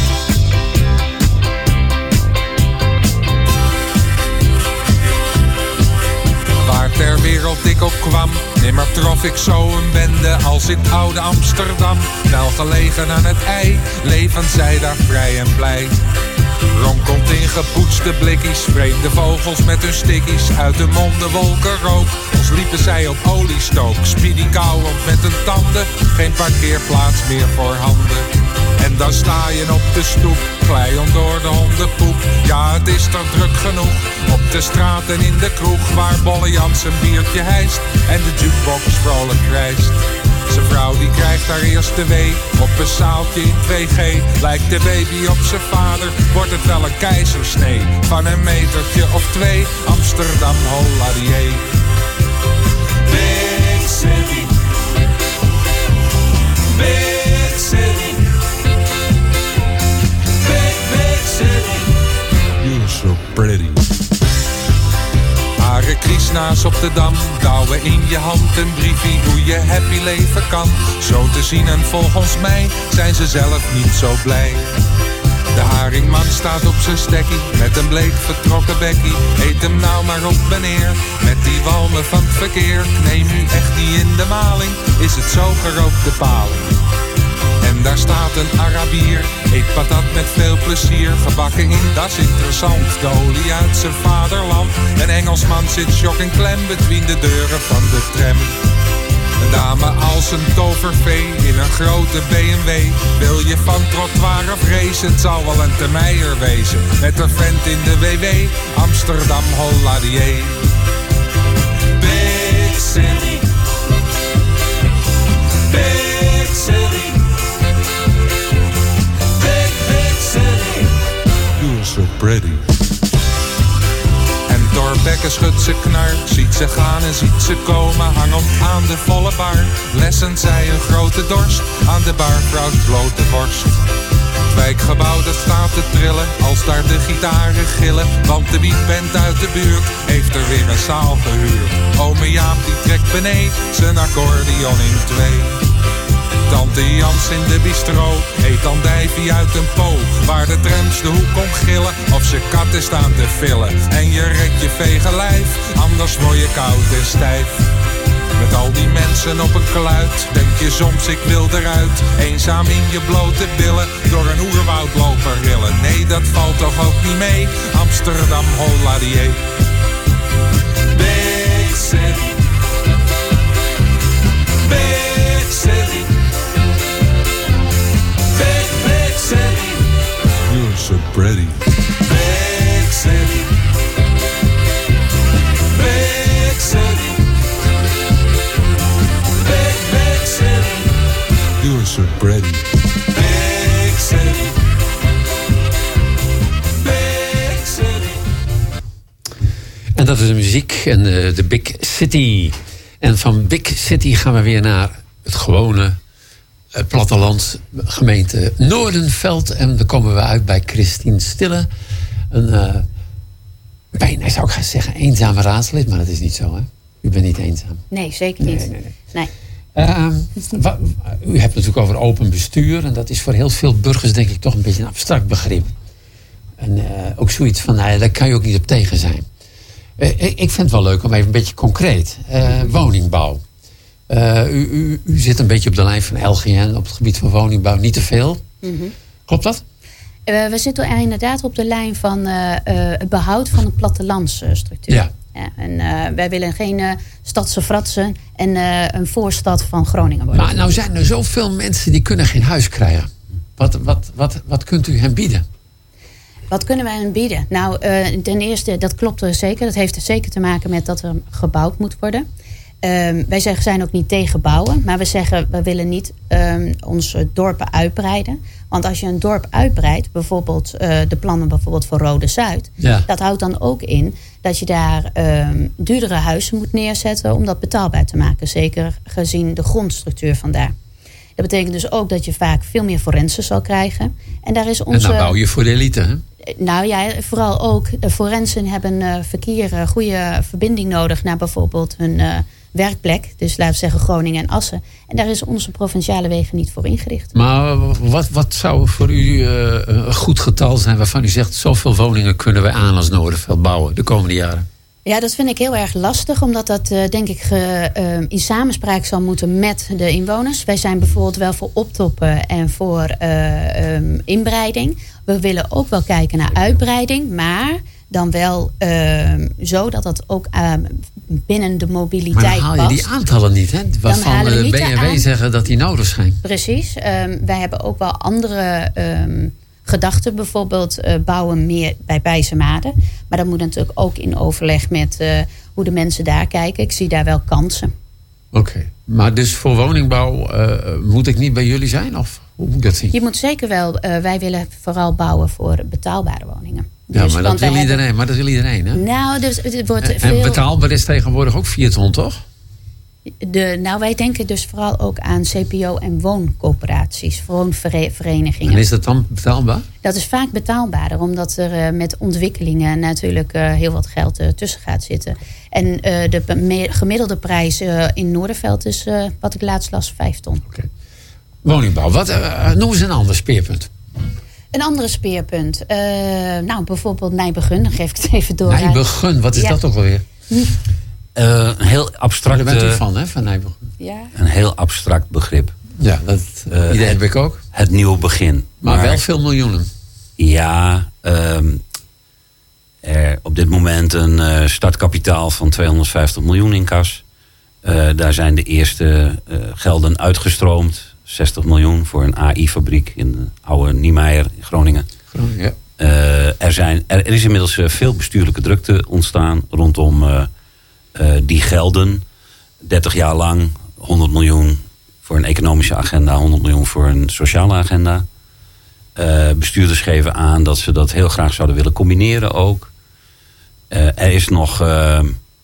Ter wereld ik ook kwam, nimmer trof ik zo een bende als in oude Amsterdam. Wel gelegen aan het ei, leven zij daar vrij en blij. Ronkelt in gepoetste blikkies, vreemde vogels met hun stickies. Uit de monden wolken rook, als liepen zij op oliestook. Speedy kauwend met hun tanden, geen parkeerplaats meer voor handen. En dan sta je op de stoep, glijend door de hondenpoep. Ja, het is toch druk genoeg, op de straat en in de kroeg. Waar Bolle Jans een biertje hijst en de jukebox vrolijk krijst. Zijn vrouw die krijgt haar eerste wee op een zaaltje in twee G. Lijkt de baby op zijn vader, wordt het wel een keizersnee. Van een metertje of twee, Amsterdam, holladier. Big city, big city, big, big city. You're so pretty. Hare Krishna's op de Dam, douwen in je hand een briefie hoe je happy leven kan. Zo te zien en volgens mij zijn ze zelf niet zo blij. De haringman staat op zijn stekkie, met een bleek vertrokken bekkie. Eet hem nou maar op meneer, met die walmen van het verkeer. Neem u echt niet in de maling, is het zo gerookte paling. En daar staat een Arabier, eet patat met veel plezier. Gebakken in, dat is interessant, de olie uit zijn vaderland. Een Engelsman zit shock en klem between de deuren van de tram. Een dame als een tovervee in een grote B M W. Wil je van trottoir of race, het zal wel een Termeijer wezen. Met een vent in de W W, Amsterdam, holladier. Big city, big city. So pretty. En Thorbecke schudt ze knar, ziet ze gaan en ziet ze komen. Hangend aan de volle bar, lessen zij een grote dorst aan de barvrouws blote borst. Het wijkgebouw dat staat te trillen als daar de gitaren gillen. Want de beatband uit de buurt heeft er weer een zaal gehuurd. Ome Jaap die trekt beneden zijn accordeon in twee. Tante Jans in de bistro eet andijvie uit een po. Waar de trams de hoek om gillen of ze katten staan te villen. En je redt je vege lijf, anders word je koud en stijf. Met al die mensen op een kluit, denk je soms ik wil eruit. Eenzaam in je blote billen, door een oerwoud lopen rillen. Nee, dat valt toch ook niet mee, Amsterdam, holladier. Big city, big city. Big, big city. You're so pretty. Big city. Big city. Big, big city. You're so pretty. Big city. Big city. En dat is de muziek en de, de Big City. En van Big City gaan we weer naar het gewone het platteland, gemeente Noordenveld. En dan komen we uit bij Christine Stille. Een uh, bijna, zou ik gaan zeggen, eenzame raadslid. Maar dat is niet zo, hè? U bent niet eenzaam. Nee, zeker niet. Nee, nee, nee. nee. Uh, wa, u hebt het natuurlijk over open bestuur. En dat is voor heel veel burgers denk ik toch een beetje een abstract begrip. En uh, ook zoiets van, nou ja, daar kan je ook niet op tegen zijn. Uh, ik, ik vind het wel leuk om even een beetje concreet. Uh, woningbouw. Uh, u, u, u zit een beetje op de lijn van L G N op het gebied van woningbouw. Niet te veel. Mm-hmm. Klopt dat? Uh, we zitten er inderdaad op de lijn van uh, uh, het behoud van een plattelandsstructuur. Ja. Ja, en uh, wij willen geen uh, stadse fratsen en uh, een voorstad van Groningen worden. Maar nou zijn er zoveel mensen die kunnen geen huis krijgen. Wat, wat, wat, wat kunt u hen bieden? Wat kunnen wij hen bieden? Nou, uh, ten eerste, dat klopt er zeker. Dat heeft er zeker te maken met dat er gebouwd moet worden. Um, wij zeggen, zijn ook niet tegen bouwen. Maar we zeggen, we willen niet um, onze dorpen uitbreiden. Want als je een dorp uitbreidt, bijvoorbeeld uh, de plannen bijvoorbeeld voor Rode Zuid. Ja. Dat houdt dan ook in dat je daar um, duurdere huizen moet neerzetten om dat betaalbaar te maken. Zeker gezien de grondstructuur vandaar. Dat betekent dus ook dat je vaak veel meer forensen zal krijgen. En daar is onze. En dan bouw je voor de elite, hè? Nou ja, vooral ook. Forensen hebben uh, verkeer, uh, goede verbinding nodig naar bijvoorbeeld hun uh, werkplek. Dus laten we zeggen Groningen en Assen. En daar is onze provinciale wegen niet voor ingericht. Maar wat, wat zou voor u uh, een goed getal zijn waarvan u zegt, zoveel woningen kunnen wij aan als Noordenveld bouwen de komende jaren? Ja, dat vind ik heel erg lastig, omdat dat uh, denk ik ge, uh, in samenspraak zal moeten met de inwoners. Wij zijn bijvoorbeeld wel voor optoppen en voor uh, um, inbreiding. We willen ook wel kijken naar uitbreiding, maar dan wel uh, zo dat dat ook uh, binnen de mobiliteit past. Maar dan haal je die aantallen niet, hè? Waarvan de B N W zeggen dat die nodig zijn. Precies. Um, wij hebben ook wel andere um, gedachten. Bijvoorbeeld uh, bouwen meer bij Bijzemaden. Maar dat moet natuurlijk ook in overleg met uh, hoe de mensen daar kijken. Ik zie daar wel kansen. Oké. Okay. Maar dus voor woningbouw uh, moet ik niet bij jullie zijn? Of hoe moet ik dat zien? Je moet zeker wel. Uh, wij willen vooral bouwen voor betaalbare woningen. Ja, dus, maar dat wil iedereen. Hebben... Maar dat wil iedereen, hè? Nou, dus het wordt en, veel... en betaalbaar is tegenwoordig ook vier ton, toch? De, nou, wij denken dus vooral ook aan C P O en wooncoöperaties, woonverenigingen. En is dat dan betaalbaar? Dat is vaak betaalbaarder, omdat er uh, met ontwikkelingen natuurlijk uh, heel wat geld uh, tussen gaat zitten. En uh, de me- gemiddelde prijs uh, in Noorderveld is, uh, wat ik laatst las, vijf ton. Okay. Woningbouw, wat, uh, noem eens een ander speerpunt. Een andere speerpunt. Uh, nou, bijvoorbeeld Nijbegun, dan geef ik het even door. Nijbegun, wat is ja. dat toch alweer? Uh, een heel abstract... Daar bent u van, hè, van Nijbegun? Ja. Een heel abstract begrip. Ja, dat uh, idee heb ik ook. Het nieuwe begin. Maar, maar wel veel miljoenen. Ja, um, er op dit moment een uh, startkapitaal van tweehonderdvijftig miljoen in kas. Uh, daar zijn de eerste uh, gelden uitgestroomd. zestig miljoen voor een A I-fabriek in de oude Niemeyer in Groningen. Groningen, ja. Uh, er, zijn, er, er is inmiddels uh, veel bestuurlijke drukte ontstaan rondom uh, uh, die gelden. dertig jaar lang, honderd miljoen voor een economische agenda, honderd miljoen voor een sociale agenda. Uh, bestuurders geven aan dat ze dat heel graag zouden willen combineren ook. Uh, er, is nog, uh,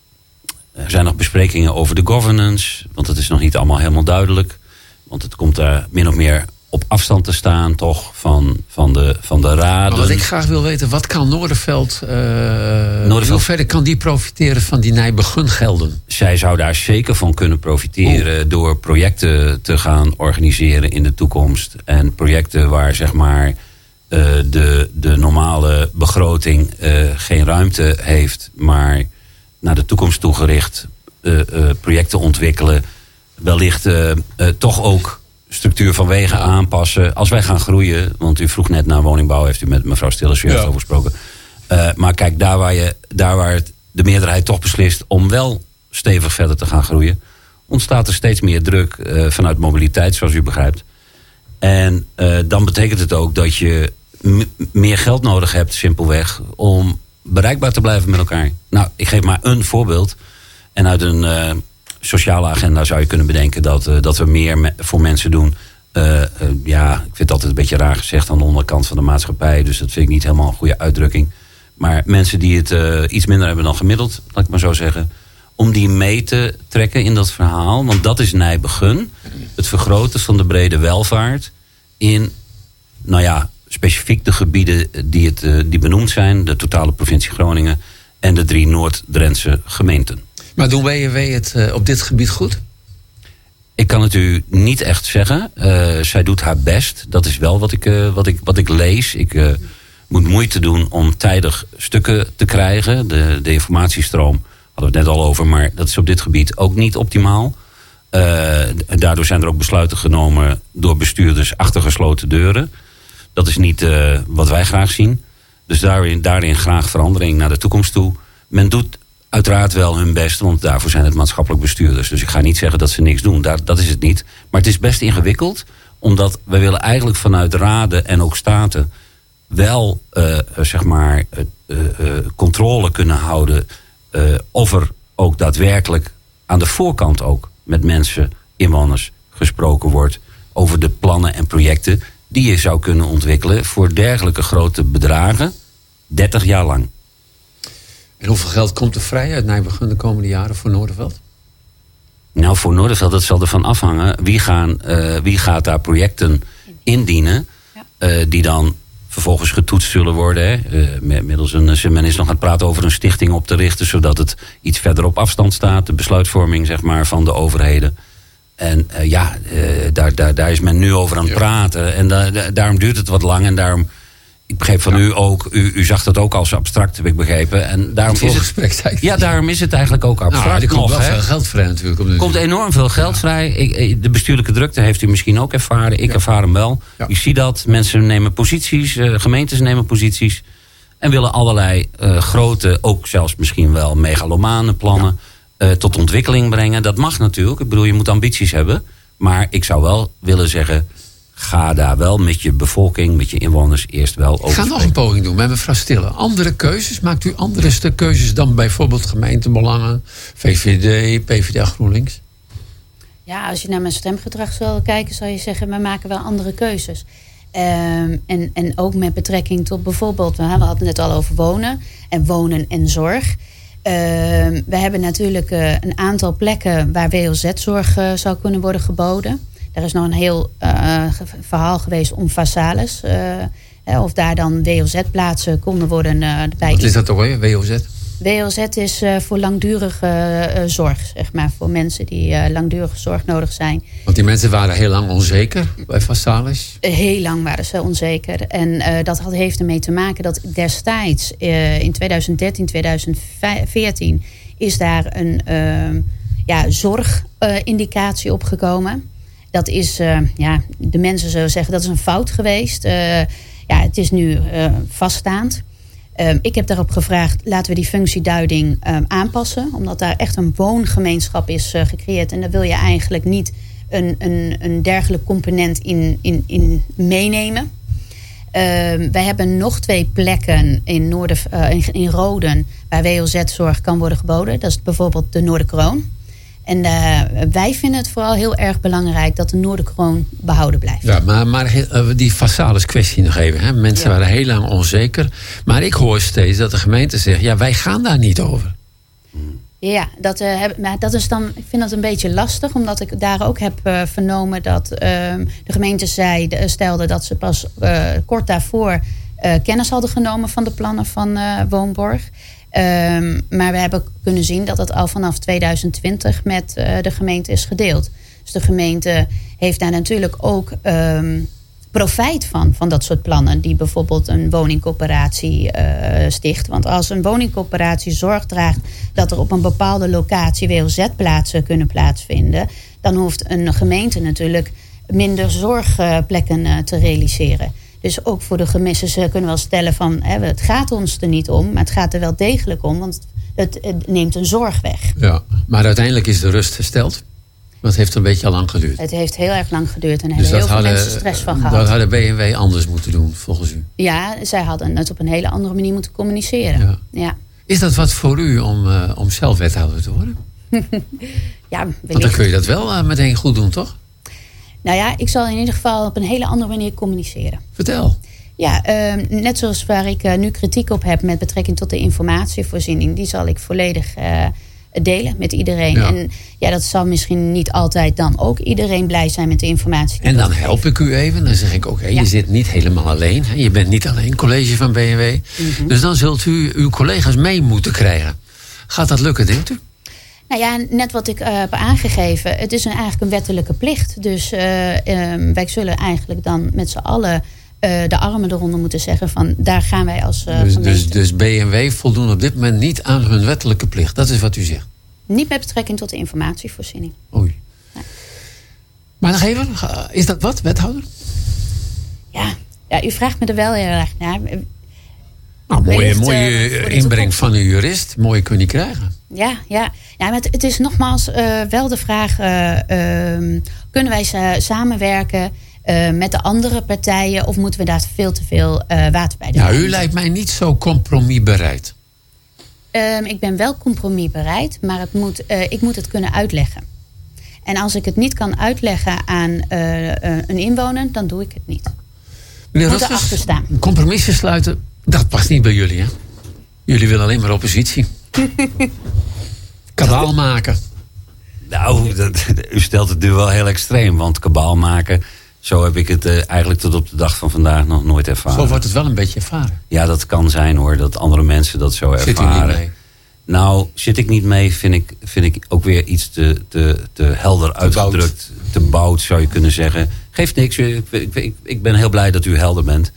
er zijn nog besprekingen over de governance, want het is nog niet allemaal helemaal duidelijk. Want het komt daar min of meer op afstand te staan, toch, van, van, de, van de raden. Maar wat ik graag wil weten, wat kan Noorderveld... Uh, Noorderveld hoe verder kan die profiteren van die Nijbegungelden? Zij zou daar zeker van kunnen profiteren... Oh. door projecten te gaan organiseren in de toekomst. En projecten waar, zeg maar, uh, de, de normale begroting uh, geen ruimte heeft... maar naar de toekomst toegericht uh, uh, projecten ontwikkelen... wellicht uh, uh, toch ook structuur van wegen aanpassen. Als wij gaan groeien, want u vroeg net naar woningbouw... heeft u met mevrouw Stille zojuist ja. over gesproken. Uh, maar kijk, daar waar, je, daar waar het de meerderheid toch beslist... om wel stevig verder te gaan groeien... ontstaat er steeds meer druk uh, vanuit mobiliteit, zoals u begrijpt. En uh, dan betekent het ook dat je m- meer geld nodig hebt... simpelweg om bereikbaar te blijven met elkaar. Nou, ik geef maar een voorbeeld. En uit een... Uh, sociale agenda zou je kunnen bedenken dat, uh, dat we meer me- voor mensen doen. Uh, uh, ja, ik vind het altijd een beetje raar gezegd aan de onderkant van de maatschappij. Dus dat vind ik niet helemaal een goede uitdrukking. Maar mensen die het uh, iets minder hebben dan gemiddeld, laat ik maar zo zeggen. Om die mee te trekken in dat verhaal. Want dat is Nijbegun. Het vergroten van de brede welvaart. In, nou ja, specifiek de gebieden die, het, uh, die benoemd zijn. De totale provincie Groningen. En de drie Noord-Drentse gemeenten. Maar doen W N W het uh, op dit gebied goed? Ik kan het u niet echt zeggen. Uh, zij doet haar best. Dat is wel wat ik, uh, wat ik, wat ik lees. Ik uh, moet moeite doen om tijdig stukken te krijgen. De, de informatiestroom hadden we het net al over. Maar dat is op dit gebied ook niet optimaal. Uh, daardoor zijn er ook besluiten genomen door bestuurders achter gesloten deuren. Dat is niet uh, wat wij graag zien. Dus daarin, daarin graag verandering naar de toekomst toe. Men doet uiteraard wel hun best, want daarvoor zijn het maatschappelijk bestuurders. Dus ik ga niet zeggen dat ze niks doen, Daar, dat is het niet. Maar het is best ingewikkeld, omdat we willen eigenlijk vanuit raden en ook staten wel uh, zeg maar uh, uh, controle kunnen houden uh, of er ook daadwerkelijk aan de voorkant ook met mensen, inwoners, gesproken wordt over de plannen en projecten die je zou kunnen ontwikkelen voor dergelijke grote bedragen, dertig jaar lang. En hoeveel geld komt er vrij uit Nijbegun de komende jaren voor Noorderveld? Nou, voor Noorderveld, dat zal ervan afhangen. Wie, gaan, uh, wie gaat daar projecten indienen, uh, die dan vervolgens getoetst zullen worden. Hè? Uh, middels een, men is nog aan het praten over een stichting op te richten, zodat het iets verder op afstand staat. De besluitvorming, zeg maar, van de overheden. En uh, ja, uh, daar, daar, daar is men nu over aan het praten. En da, da, daarom duurt het wat lang. En daarom ik begreep van u ook, u, u zag dat ook als abstract, heb ik begrepen. En daarom is het, ja, daarom is het eigenlijk ook abstract. Nou, er komt nog, wel hè. veel geld vrij natuurlijk. Er komt enorm veel geld vrij. Ik, de bestuurlijke drukte heeft u misschien ook ervaren. Ik Ja. ervaar hem wel. Ja. U ziet dat. Mensen nemen posities. Uh, gemeentes nemen posities. En willen allerlei uh, grote, ook zelfs misschien wel megalomane plannen... Ja. Uh, tot ontwikkeling brengen. Dat mag natuurlijk. Ik bedoel, je moet ambities hebben. Maar ik zou wel willen zeggen... ga daar wel met je bevolking, met je inwoners eerst wel over Ik ga nog een poging doen met mevrouw Stille. Andere keuzes? Maakt u andere stuk keuzes dan bijvoorbeeld gemeentebelangen, V V D, P V D A, GroenLinks? Ja, als je naar mijn stemgedrag zal kijken, zou je zeggen, we maken wel andere keuzes. Um, en, en ook met betrekking tot bijvoorbeeld, we hadden het net al over wonen en wonen en zorg. Uh, we hebben natuurlijk uh, een aantal plekken waar W O Z-zorg uh, zou kunnen worden geboden. Er is nog een heel uh, verhaal geweest om Vasalis. Uh, of daar dan W O Z-plaatsen konden worden uh, bij. Wat is dat toch weer, W O Z? W O Z is uh, voor langdurige uh, zorg, zeg maar. Voor mensen die uh, langdurige zorg nodig zijn. Want die mensen waren heel lang onzeker bij Vasalis. Uh, heel lang waren ze onzeker. En uh, dat had, heeft ermee te maken dat destijds uh, in twintig dertien, twintig veertien... is daar een uh, ja, zorgindicatie uh, opgekomen. Dat is, uh, ja, de mensen zullen zeggen, dat is een fout geweest. Uh, ja, het is nu uh, vaststaand. Uh, ik heb daarop gevraagd, laten we die functieduiding uh, aanpassen. Omdat daar echt een woongemeenschap is uh, gecreëerd. En daar wil je eigenlijk niet een, een, een dergelijk component in, in, in meenemen. Uh, wij hebben nog twee plekken in, Noorden, uh, in, in Roden waar W O Z-zorg kan worden geboden. Dat is bijvoorbeeld de Noorderkroon. En uh, wij vinden het vooral heel erg belangrijk dat de Noorderkroon behouden blijft. Ja, maar, maar uh, die Vasalis kwestie nog even. Hè? Mensen ja. waren heel lang onzeker. Maar ik hoor steeds dat de gemeente zegt, ja, wij gaan daar niet over. Ja, dat, uh, heb, maar dat is dan, ik vind dat een beetje lastig. Omdat ik daar ook heb uh, vernomen dat uh, de gemeente zei, de, stelde dat ze pas uh, kort daarvoor uh, kennis hadden genomen van de plannen van uh, Woonborg. Um, maar we hebben kunnen zien dat het al vanaf twintig twintig met uh, de gemeente is gedeeld. Dus de gemeente heeft daar natuurlijk ook um, profijt van, van dat soort plannen. Die bijvoorbeeld een woningcoöperatie uh, sticht. Want als een woningcoöperatie zorg draagt dat er op een bepaalde locatie W O Z-plaatsen kunnen plaatsvinden, dan hoeft een gemeente natuurlijk minder zorgplekken uh, te realiseren. Dus ook voor de gemeenten, ze kunnen wel stellen van, hè, het gaat ons er niet om, maar het gaat er wel degelijk om, want het, het neemt een zorg weg. Ja, maar uiteindelijk is de rust hersteld. Dat heeft een beetje al lang geduurd. Het heeft heel erg lang geduurd en er dus hebben heel hadden, veel mensen stress van gehad. Dat hadden B M W anders moeten doen, volgens u? Ja, zij hadden het op een hele andere manier moeten communiceren. Ja. Ja. Is dat wat voor u om, uh, om zelf wethouder te worden? Ja, wellicht. Want dan kun je dat wel uh, meteen goed doen, toch? Nou ja, ik zal in ieder geval op een hele andere manier communiceren. Vertel. Ja, uh, net zoals waar ik uh, nu kritiek op heb met betrekking tot de informatievoorziening, die zal ik volledig uh, delen met iedereen. Ja. En ja, dat zal misschien niet altijd dan ook iedereen blij zijn met de informatie. En dan help ik u even. Dan zeg ik ook, okay, ja. je zit niet helemaal alleen. Hè? Je bent niet alleen college van B M W. Mm-hmm. Dus dan zult u uw collega's mee moeten krijgen. Gaat dat lukken, denkt u? Nou ja, net wat ik uh, heb aangegeven. Het is een, eigenlijk een wettelijke plicht. Dus uh, um, wij zullen eigenlijk dan met z'n allen uh, de armen eronder moeten zeggen van, daar gaan wij als uh, dus, gemeente. Dus, dus B M W voldoen op dit moment niet aan hun wettelijke plicht. Dat is wat u zegt. Niet met betrekking tot de informatievoorziening. Oei. Nee. Maar nog even, is dat wat, wethouder? Ja, ja u vraagt me er wel heel erg naar. Nou, mooie mooie uh, inbreng van een jurist. Mooi kun je krijgen. Ja, ja. ja maar het, het is nogmaals uh, wel de vraag, uh, uh, kunnen wij uh, samenwerken uh, met de andere partijen of moeten we daar veel te veel uh, water bij doen? Ja, u lijkt mij niet zo compromisbereid. Um, ik ben wel compromisbereid, maar het moet, uh, ik moet het kunnen uitleggen. En als ik het niet kan uitleggen aan uh, uh, een inwoner, dan doe ik het niet. Meneer moet erachter staan. Compromissen sluiten, dat past niet bij jullie, hè? Jullie willen alleen maar oppositie. Kabaal maken. Nou, dat, u stelt het nu wel heel extreem. Want kabaal maken, zo heb ik het uh, eigenlijk tot op de dag van vandaag nog nooit ervaren. Zo wordt het wel een beetje ervaren. Ja, dat kan zijn hoor, dat andere mensen dat zo ervaren. Zit u niet mee? Nou, zit ik niet mee, vind ik, vind ik ook weer iets te, te, te helder uitgedrukt. Te bout, zou je kunnen zeggen. Geeft niks, ik, ik, ik ben heel blij dat u helder bent.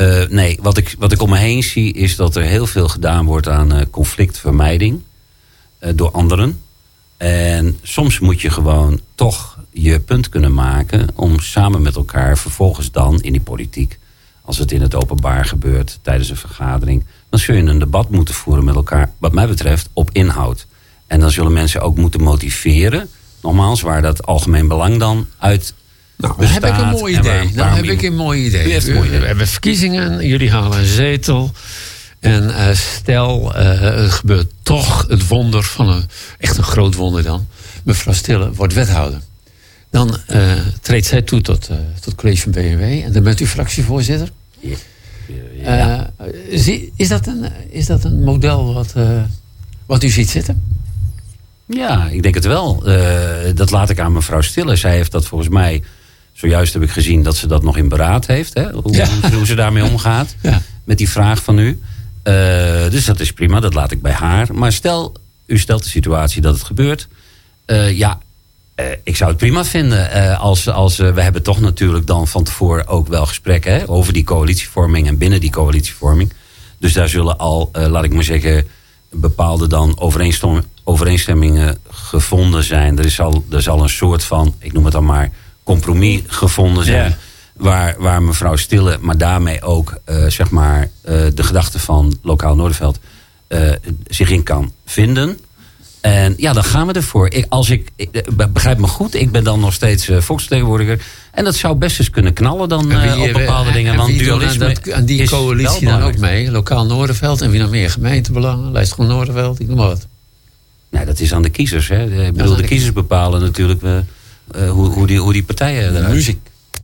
Uh, nee, wat ik, wat ik om me heen zie is dat er heel veel gedaan wordt aan uh, conflictvermijding uh, door anderen. En soms moet je gewoon toch je punt kunnen maken om samen met elkaar vervolgens dan in die politiek, als het in het openbaar gebeurt tijdens een vergadering, dan zul je een debat moeten voeren met elkaar, wat mij betreft, op inhoud. En dan zullen mensen ook moeten motiveren, nogmaals, waar dat algemeen belang dan uit nou, bestaat. heb ik een mooi idee. Waar, nou heb ik een mooi idee. U heeft een mooi idee. We hebben verkiezingen, jullie halen een zetel. En uh, stel, uh, het gebeurt toch het wonder van een, echt een groot wonder dan. Mevrouw Stille wordt wethouder. Dan uh, treedt zij toe tot, uh, tot het college van B N W. En dan bent u fractievoorzitter. Ja. Ja. Uh, is, dat een, is dat een model wat, uh, wat u ziet zitten? Ja, ik denk het wel. Uh, dat laat ik aan mevrouw Stille. Zij heeft dat volgens mij, zojuist heb ik gezien dat ze dat nog in beraad heeft. Hè? Hoe, ja. hoe ze daarmee omgaat. Ja. Met die vraag van u. Uh, dus dat is prima, dat laat ik bij haar. Maar stel, u stelt de situatie dat het gebeurt. Uh, ja, uh, ik zou het prima vinden. Uh, als, als, uh, we hebben toch natuurlijk dan van tevoren ook wel gesprekken hè, over die coalitievorming en binnen die coalitievorming. Dus daar zullen al, uh, laat ik maar zeggen, bepaalde dan overeenstem, overeenstemmingen gevonden zijn. Er, is al, er zal een soort van, ik noem het dan maar, compromis gevonden zijn. Ja. Waar, waar mevrouw Stille, maar daarmee ook uh, zeg maar, uh, de gedachte van Lokaal Noorderveld uh, zich in kan vinden. En ja, dan gaan we ervoor. Ik, als ik, ik begrijp me goed, ik ben dan nog steeds uh, volksvertegenwoordiger. En dat zou best eens kunnen knallen dan uh, wie, op bepaalde en, dingen. En want dualisme aan, dat, aan die coalitie dan ook mee? Lokaal Noorderveld en wie nog meer? Gemeentebelangen, Lijstgroen Noorderveld, ik noem maar wat. Nou, dat is aan de kiezers. Hè. Ik bedoel, de kiezers bepalen natuurlijk uh, uh, hoe, hoe, die, hoe die partijen eruit muziek.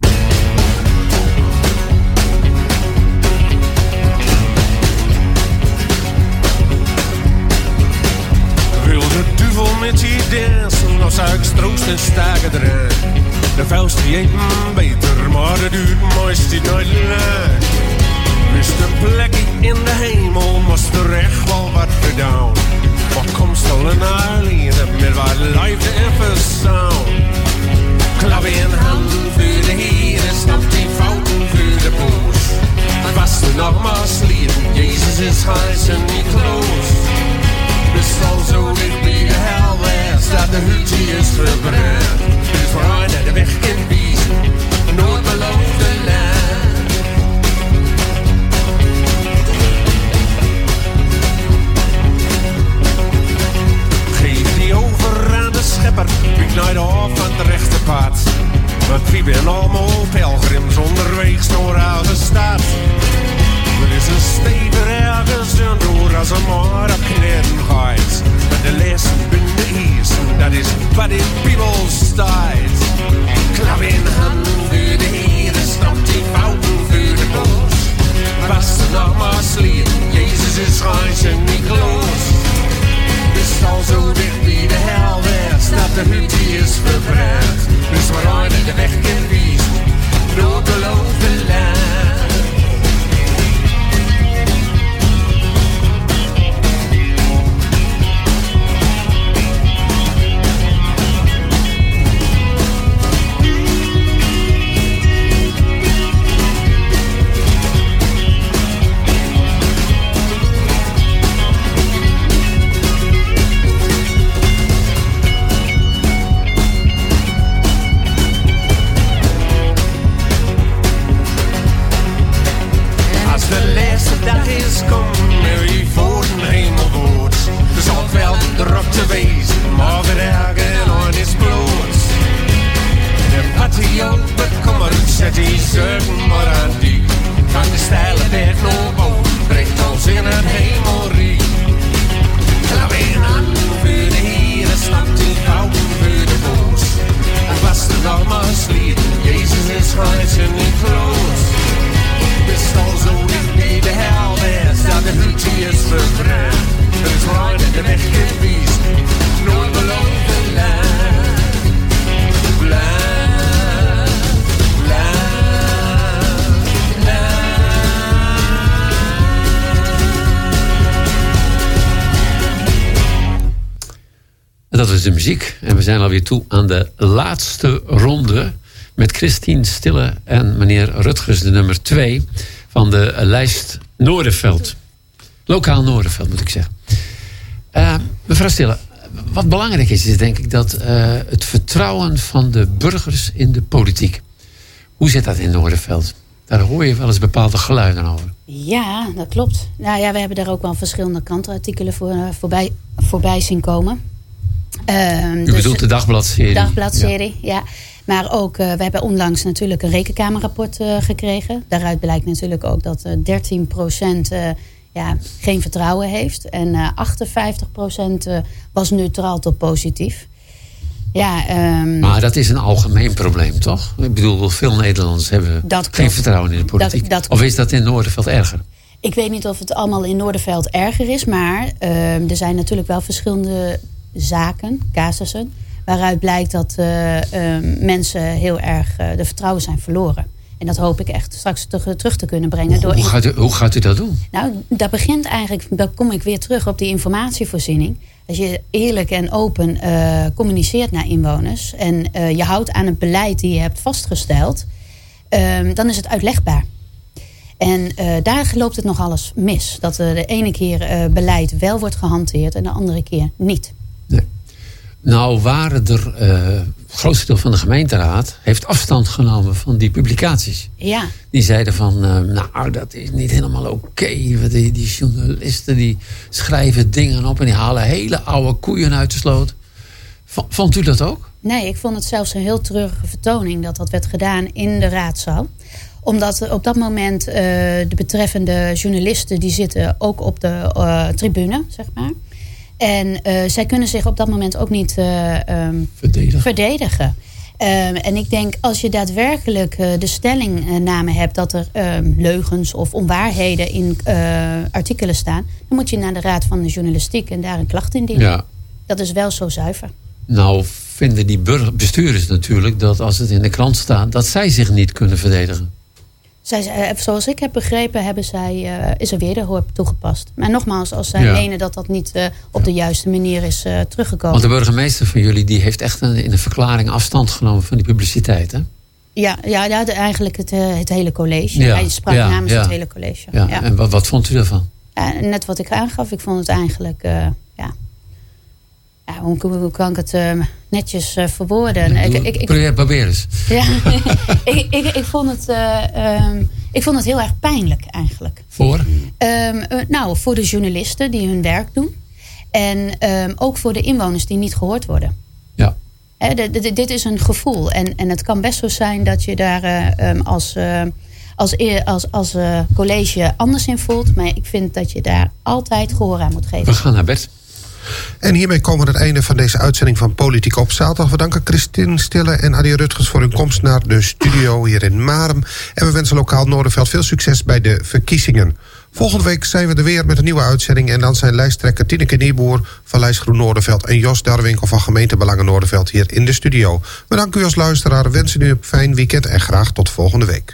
Met die dansen, dan zou ik stroost en staken erin. De vuist die eet beter, maar dat duurt meest niet nooit lang. Dus een plekje in de hemel moest er echt wel wat gedaan. Maar komst al een alleen met wat liefde en verstand. Klap in hand voor de heren, snapt die fouten voor de poos. Was er nog maar slieren, Jezus is huis en niet close. Dus al zo dicht bij de hel was, dat de hut hier is verbrand. Dus waar naar de weg kan wijzen, nooit beloofde land. Geef die over aan de schepper, piek nooit af van het rechte pad. Want wie ben allemaal pelgrims onderweeg door oude stad. Er is een stever ergens en door als een maar op kneden gaat. Maar de lessen binnen de eerste, dat is wat in Bibel staat. Klap in hand voor de heren, snapt die fouten voor de boos. Was er nog maar slieren, Jezus is reis en niet los. Dus al zo dicht bij de hel werd, dat de hut die is verbrand. Dus waaruit de weg kan wijzen, door beloofde land. Dat was de muziek. En we zijn alweer toe aan de laatste ronde. Met Christine Stille en meneer Rutgers, de nummer twee van de uh, lijst Noorderveld. Lokaal Noorderveld, moet ik zeggen. Uh, mevrouw Stille, wat belangrijk is, is denk ik dat uh, het vertrouwen van de burgers in de politiek. Hoe zit dat in Noorderveld? Daar hoor je wel eens bepaalde geluiden over. Ja, dat klopt. Nou ja, we hebben daar ook wel verschillende krantenartikelen voor, uh, voorbij, voorbij zien komen. Uh, U dus bedoelt de dagbladserie? Dagbladserie, ja. ja. Maar ook, uh, we hebben onlangs natuurlijk een rekenkamerrapport uh, gekregen. Daaruit blijkt natuurlijk ook dat uh, dertien procent uh, ja, geen vertrouwen heeft. En uh, achtenvijftig procent uh, was neutraal tot positief. Ja, um, maar dat is een algemeen probleem, toch? Ik bedoel, veel Nederlanders hebben geen vertrouwen in de politiek. Dat, dat of is dat in Noorderveld erger? Ik weet niet of het allemaal in Noorderveld erger is. Maar uh, er zijn natuurlijk wel verschillende zaken, casussen, waaruit blijkt dat uh, uh, mensen heel erg uh, de vertrouwen zijn verloren. En dat hoop ik echt straks terug, terug te kunnen brengen. Hoe, door gaat u, hoe gaat u dat doen? Nou, dat begint eigenlijk, dan kom ik weer terug op die informatievoorziening. Als je eerlijk en open uh, communiceert naar inwoners en uh, je houdt aan het beleid die je hebt vastgesteld, uh, dan is het uitlegbaar. En uh, daar loopt het nog alles mis. Dat uh, de ene keer uh, beleid wel wordt gehanteerd en de andere keer niet. Nee. Nou waren er, uh, het grootste deel van de gemeenteraad heeft afstand genomen van die publicaties. Ja. Die zeiden van, uh, nou dat is niet helemaal oké. Okay. Die, die journalisten die schrijven dingen op en die halen hele oude koeien uit de sloot. Vond u dat ook? Nee, ik vond het zelfs een heel treurige vertoning dat dat werd gedaan in de raadzaal. Omdat op dat moment uh, de betreffende journalisten die zitten ook op de uh, tribune, zeg maar. En uh, zij kunnen zich op dat moment ook niet uh, um, verdedigen. verdedigen. Um, en ik denk, als je daadwerkelijk uh, de stellingname hebt dat er um, leugens of onwaarheden in uh, artikelen staan, dan moet je naar de Raad van de Journalistiek en daar een klacht indienen. Ja. Dat is wel zo zuiver. Nou vinden die burger, bestuurders natuurlijk dat als het in de krant staat, dat zij zich niet kunnen verdedigen. Zij, zoals ik heb begrepen, hebben zij, uh, is er weer de hoop toegepast. Maar nogmaals, als zij ja. menen dat dat niet uh, op de juiste manier is uh, teruggekomen. Want de burgemeester van jullie die heeft echt een, in een verklaring afstand genomen van die publiciteit, hè? Ja, ja, ja de, eigenlijk het, uh, het hele college. Ja. Hij sprak ja, namens ja. het hele college. Ja. Ja. En wat, wat vond u daarvan? Ja, net wat ik aangaf, ik vond het eigenlijk, uh, ja... Ja, hoe, hoe kan ik het uh, netjes uh, verwoorden? Ja, ik, ik, ik, probeer, probeer eens. Ja, ik, ik, ik, vond het, uh, um, ik vond het heel erg pijnlijk eigenlijk. Voor? Um, uh, nou, voor de journalisten die hun werk doen. En um, ook voor de inwoners die niet gehoord worden. Ja. He, de, de, dit is een gevoel. En, en het kan best zo zijn dat je daar uh, um, als, uh, als, als, als uh, college anders in voelt. Maar ik vind dat je daar altijd gehoor aan moet geven. We gaan naar bed. En hiermee komen we aan het einde van deze uitzending van Politiek op Zaterdag. We danken Christine Stille en Adi Rutgers voor hun komst naar de studio hier in Marum. En we wensen lokaal Noorderveld veel succes bij de verkiezingen. Volgende week zijn we er weer met een nieuwe uitzending. En dan zijn lijsttrekker Tineke Nieboer van Lijstgroen Noorderveld en Jos Darwinkel van Gemeentebelangen Noorderveld hier in de studio. We danken u als luisteraar, wensen u een fijn weekend en graag tot volgende week.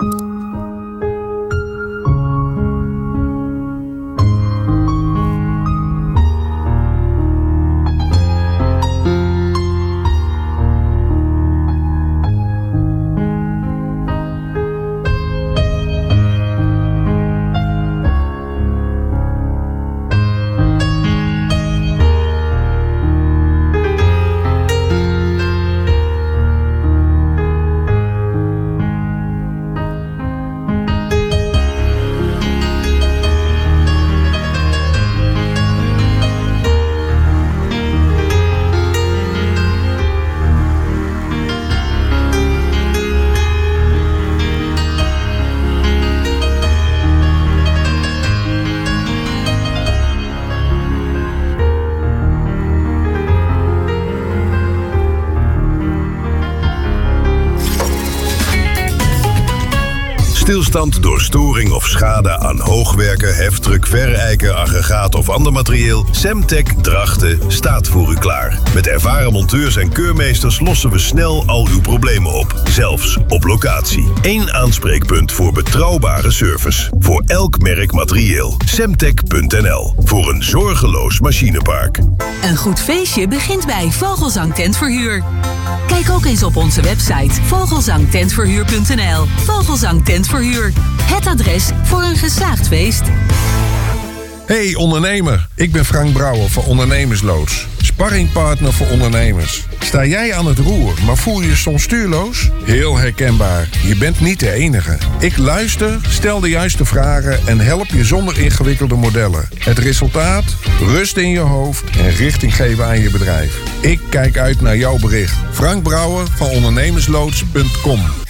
Stilstand door storing of schade aan hoogwerken, heftruck, verijken, aggregaat of ander materieel. Semtech Drachten staat voor u klaar. Met ervaren monteurs en keurmeesters lossen we snel al uw problemen op. Zelfs op locatie. Eén aanspreekpunt voor betrouwbare service. Voor elk merk materieel. Semtech punt n l. Voor een zorgeloos machinepark. Een goed feestje begint bij Vogelzang Tentverhuur. Kijk ook eens op onze website vogelzang tentverhuur punt n l. Vogelzang Tentverhuur. autoverhuur. Het adres voor een geslaagd feest. Hey ondernemer, ik ben Frank Brouwer van Ondernemersloods. Sparringpartner voor ondernemers. Sta jij aan het roer, maar voel je je soms stuurloos? Heel herkenbaar, je bent niet de enige. Ik luister, stel de juiste vragen en help je zonder ingewikkelde modellen. Het resultaat? Rust in je hoofd en richting geven aan je bedrijf. Ik kijk uit naar jouw bericht. Frank Brouwer van ondernemersloods punt com.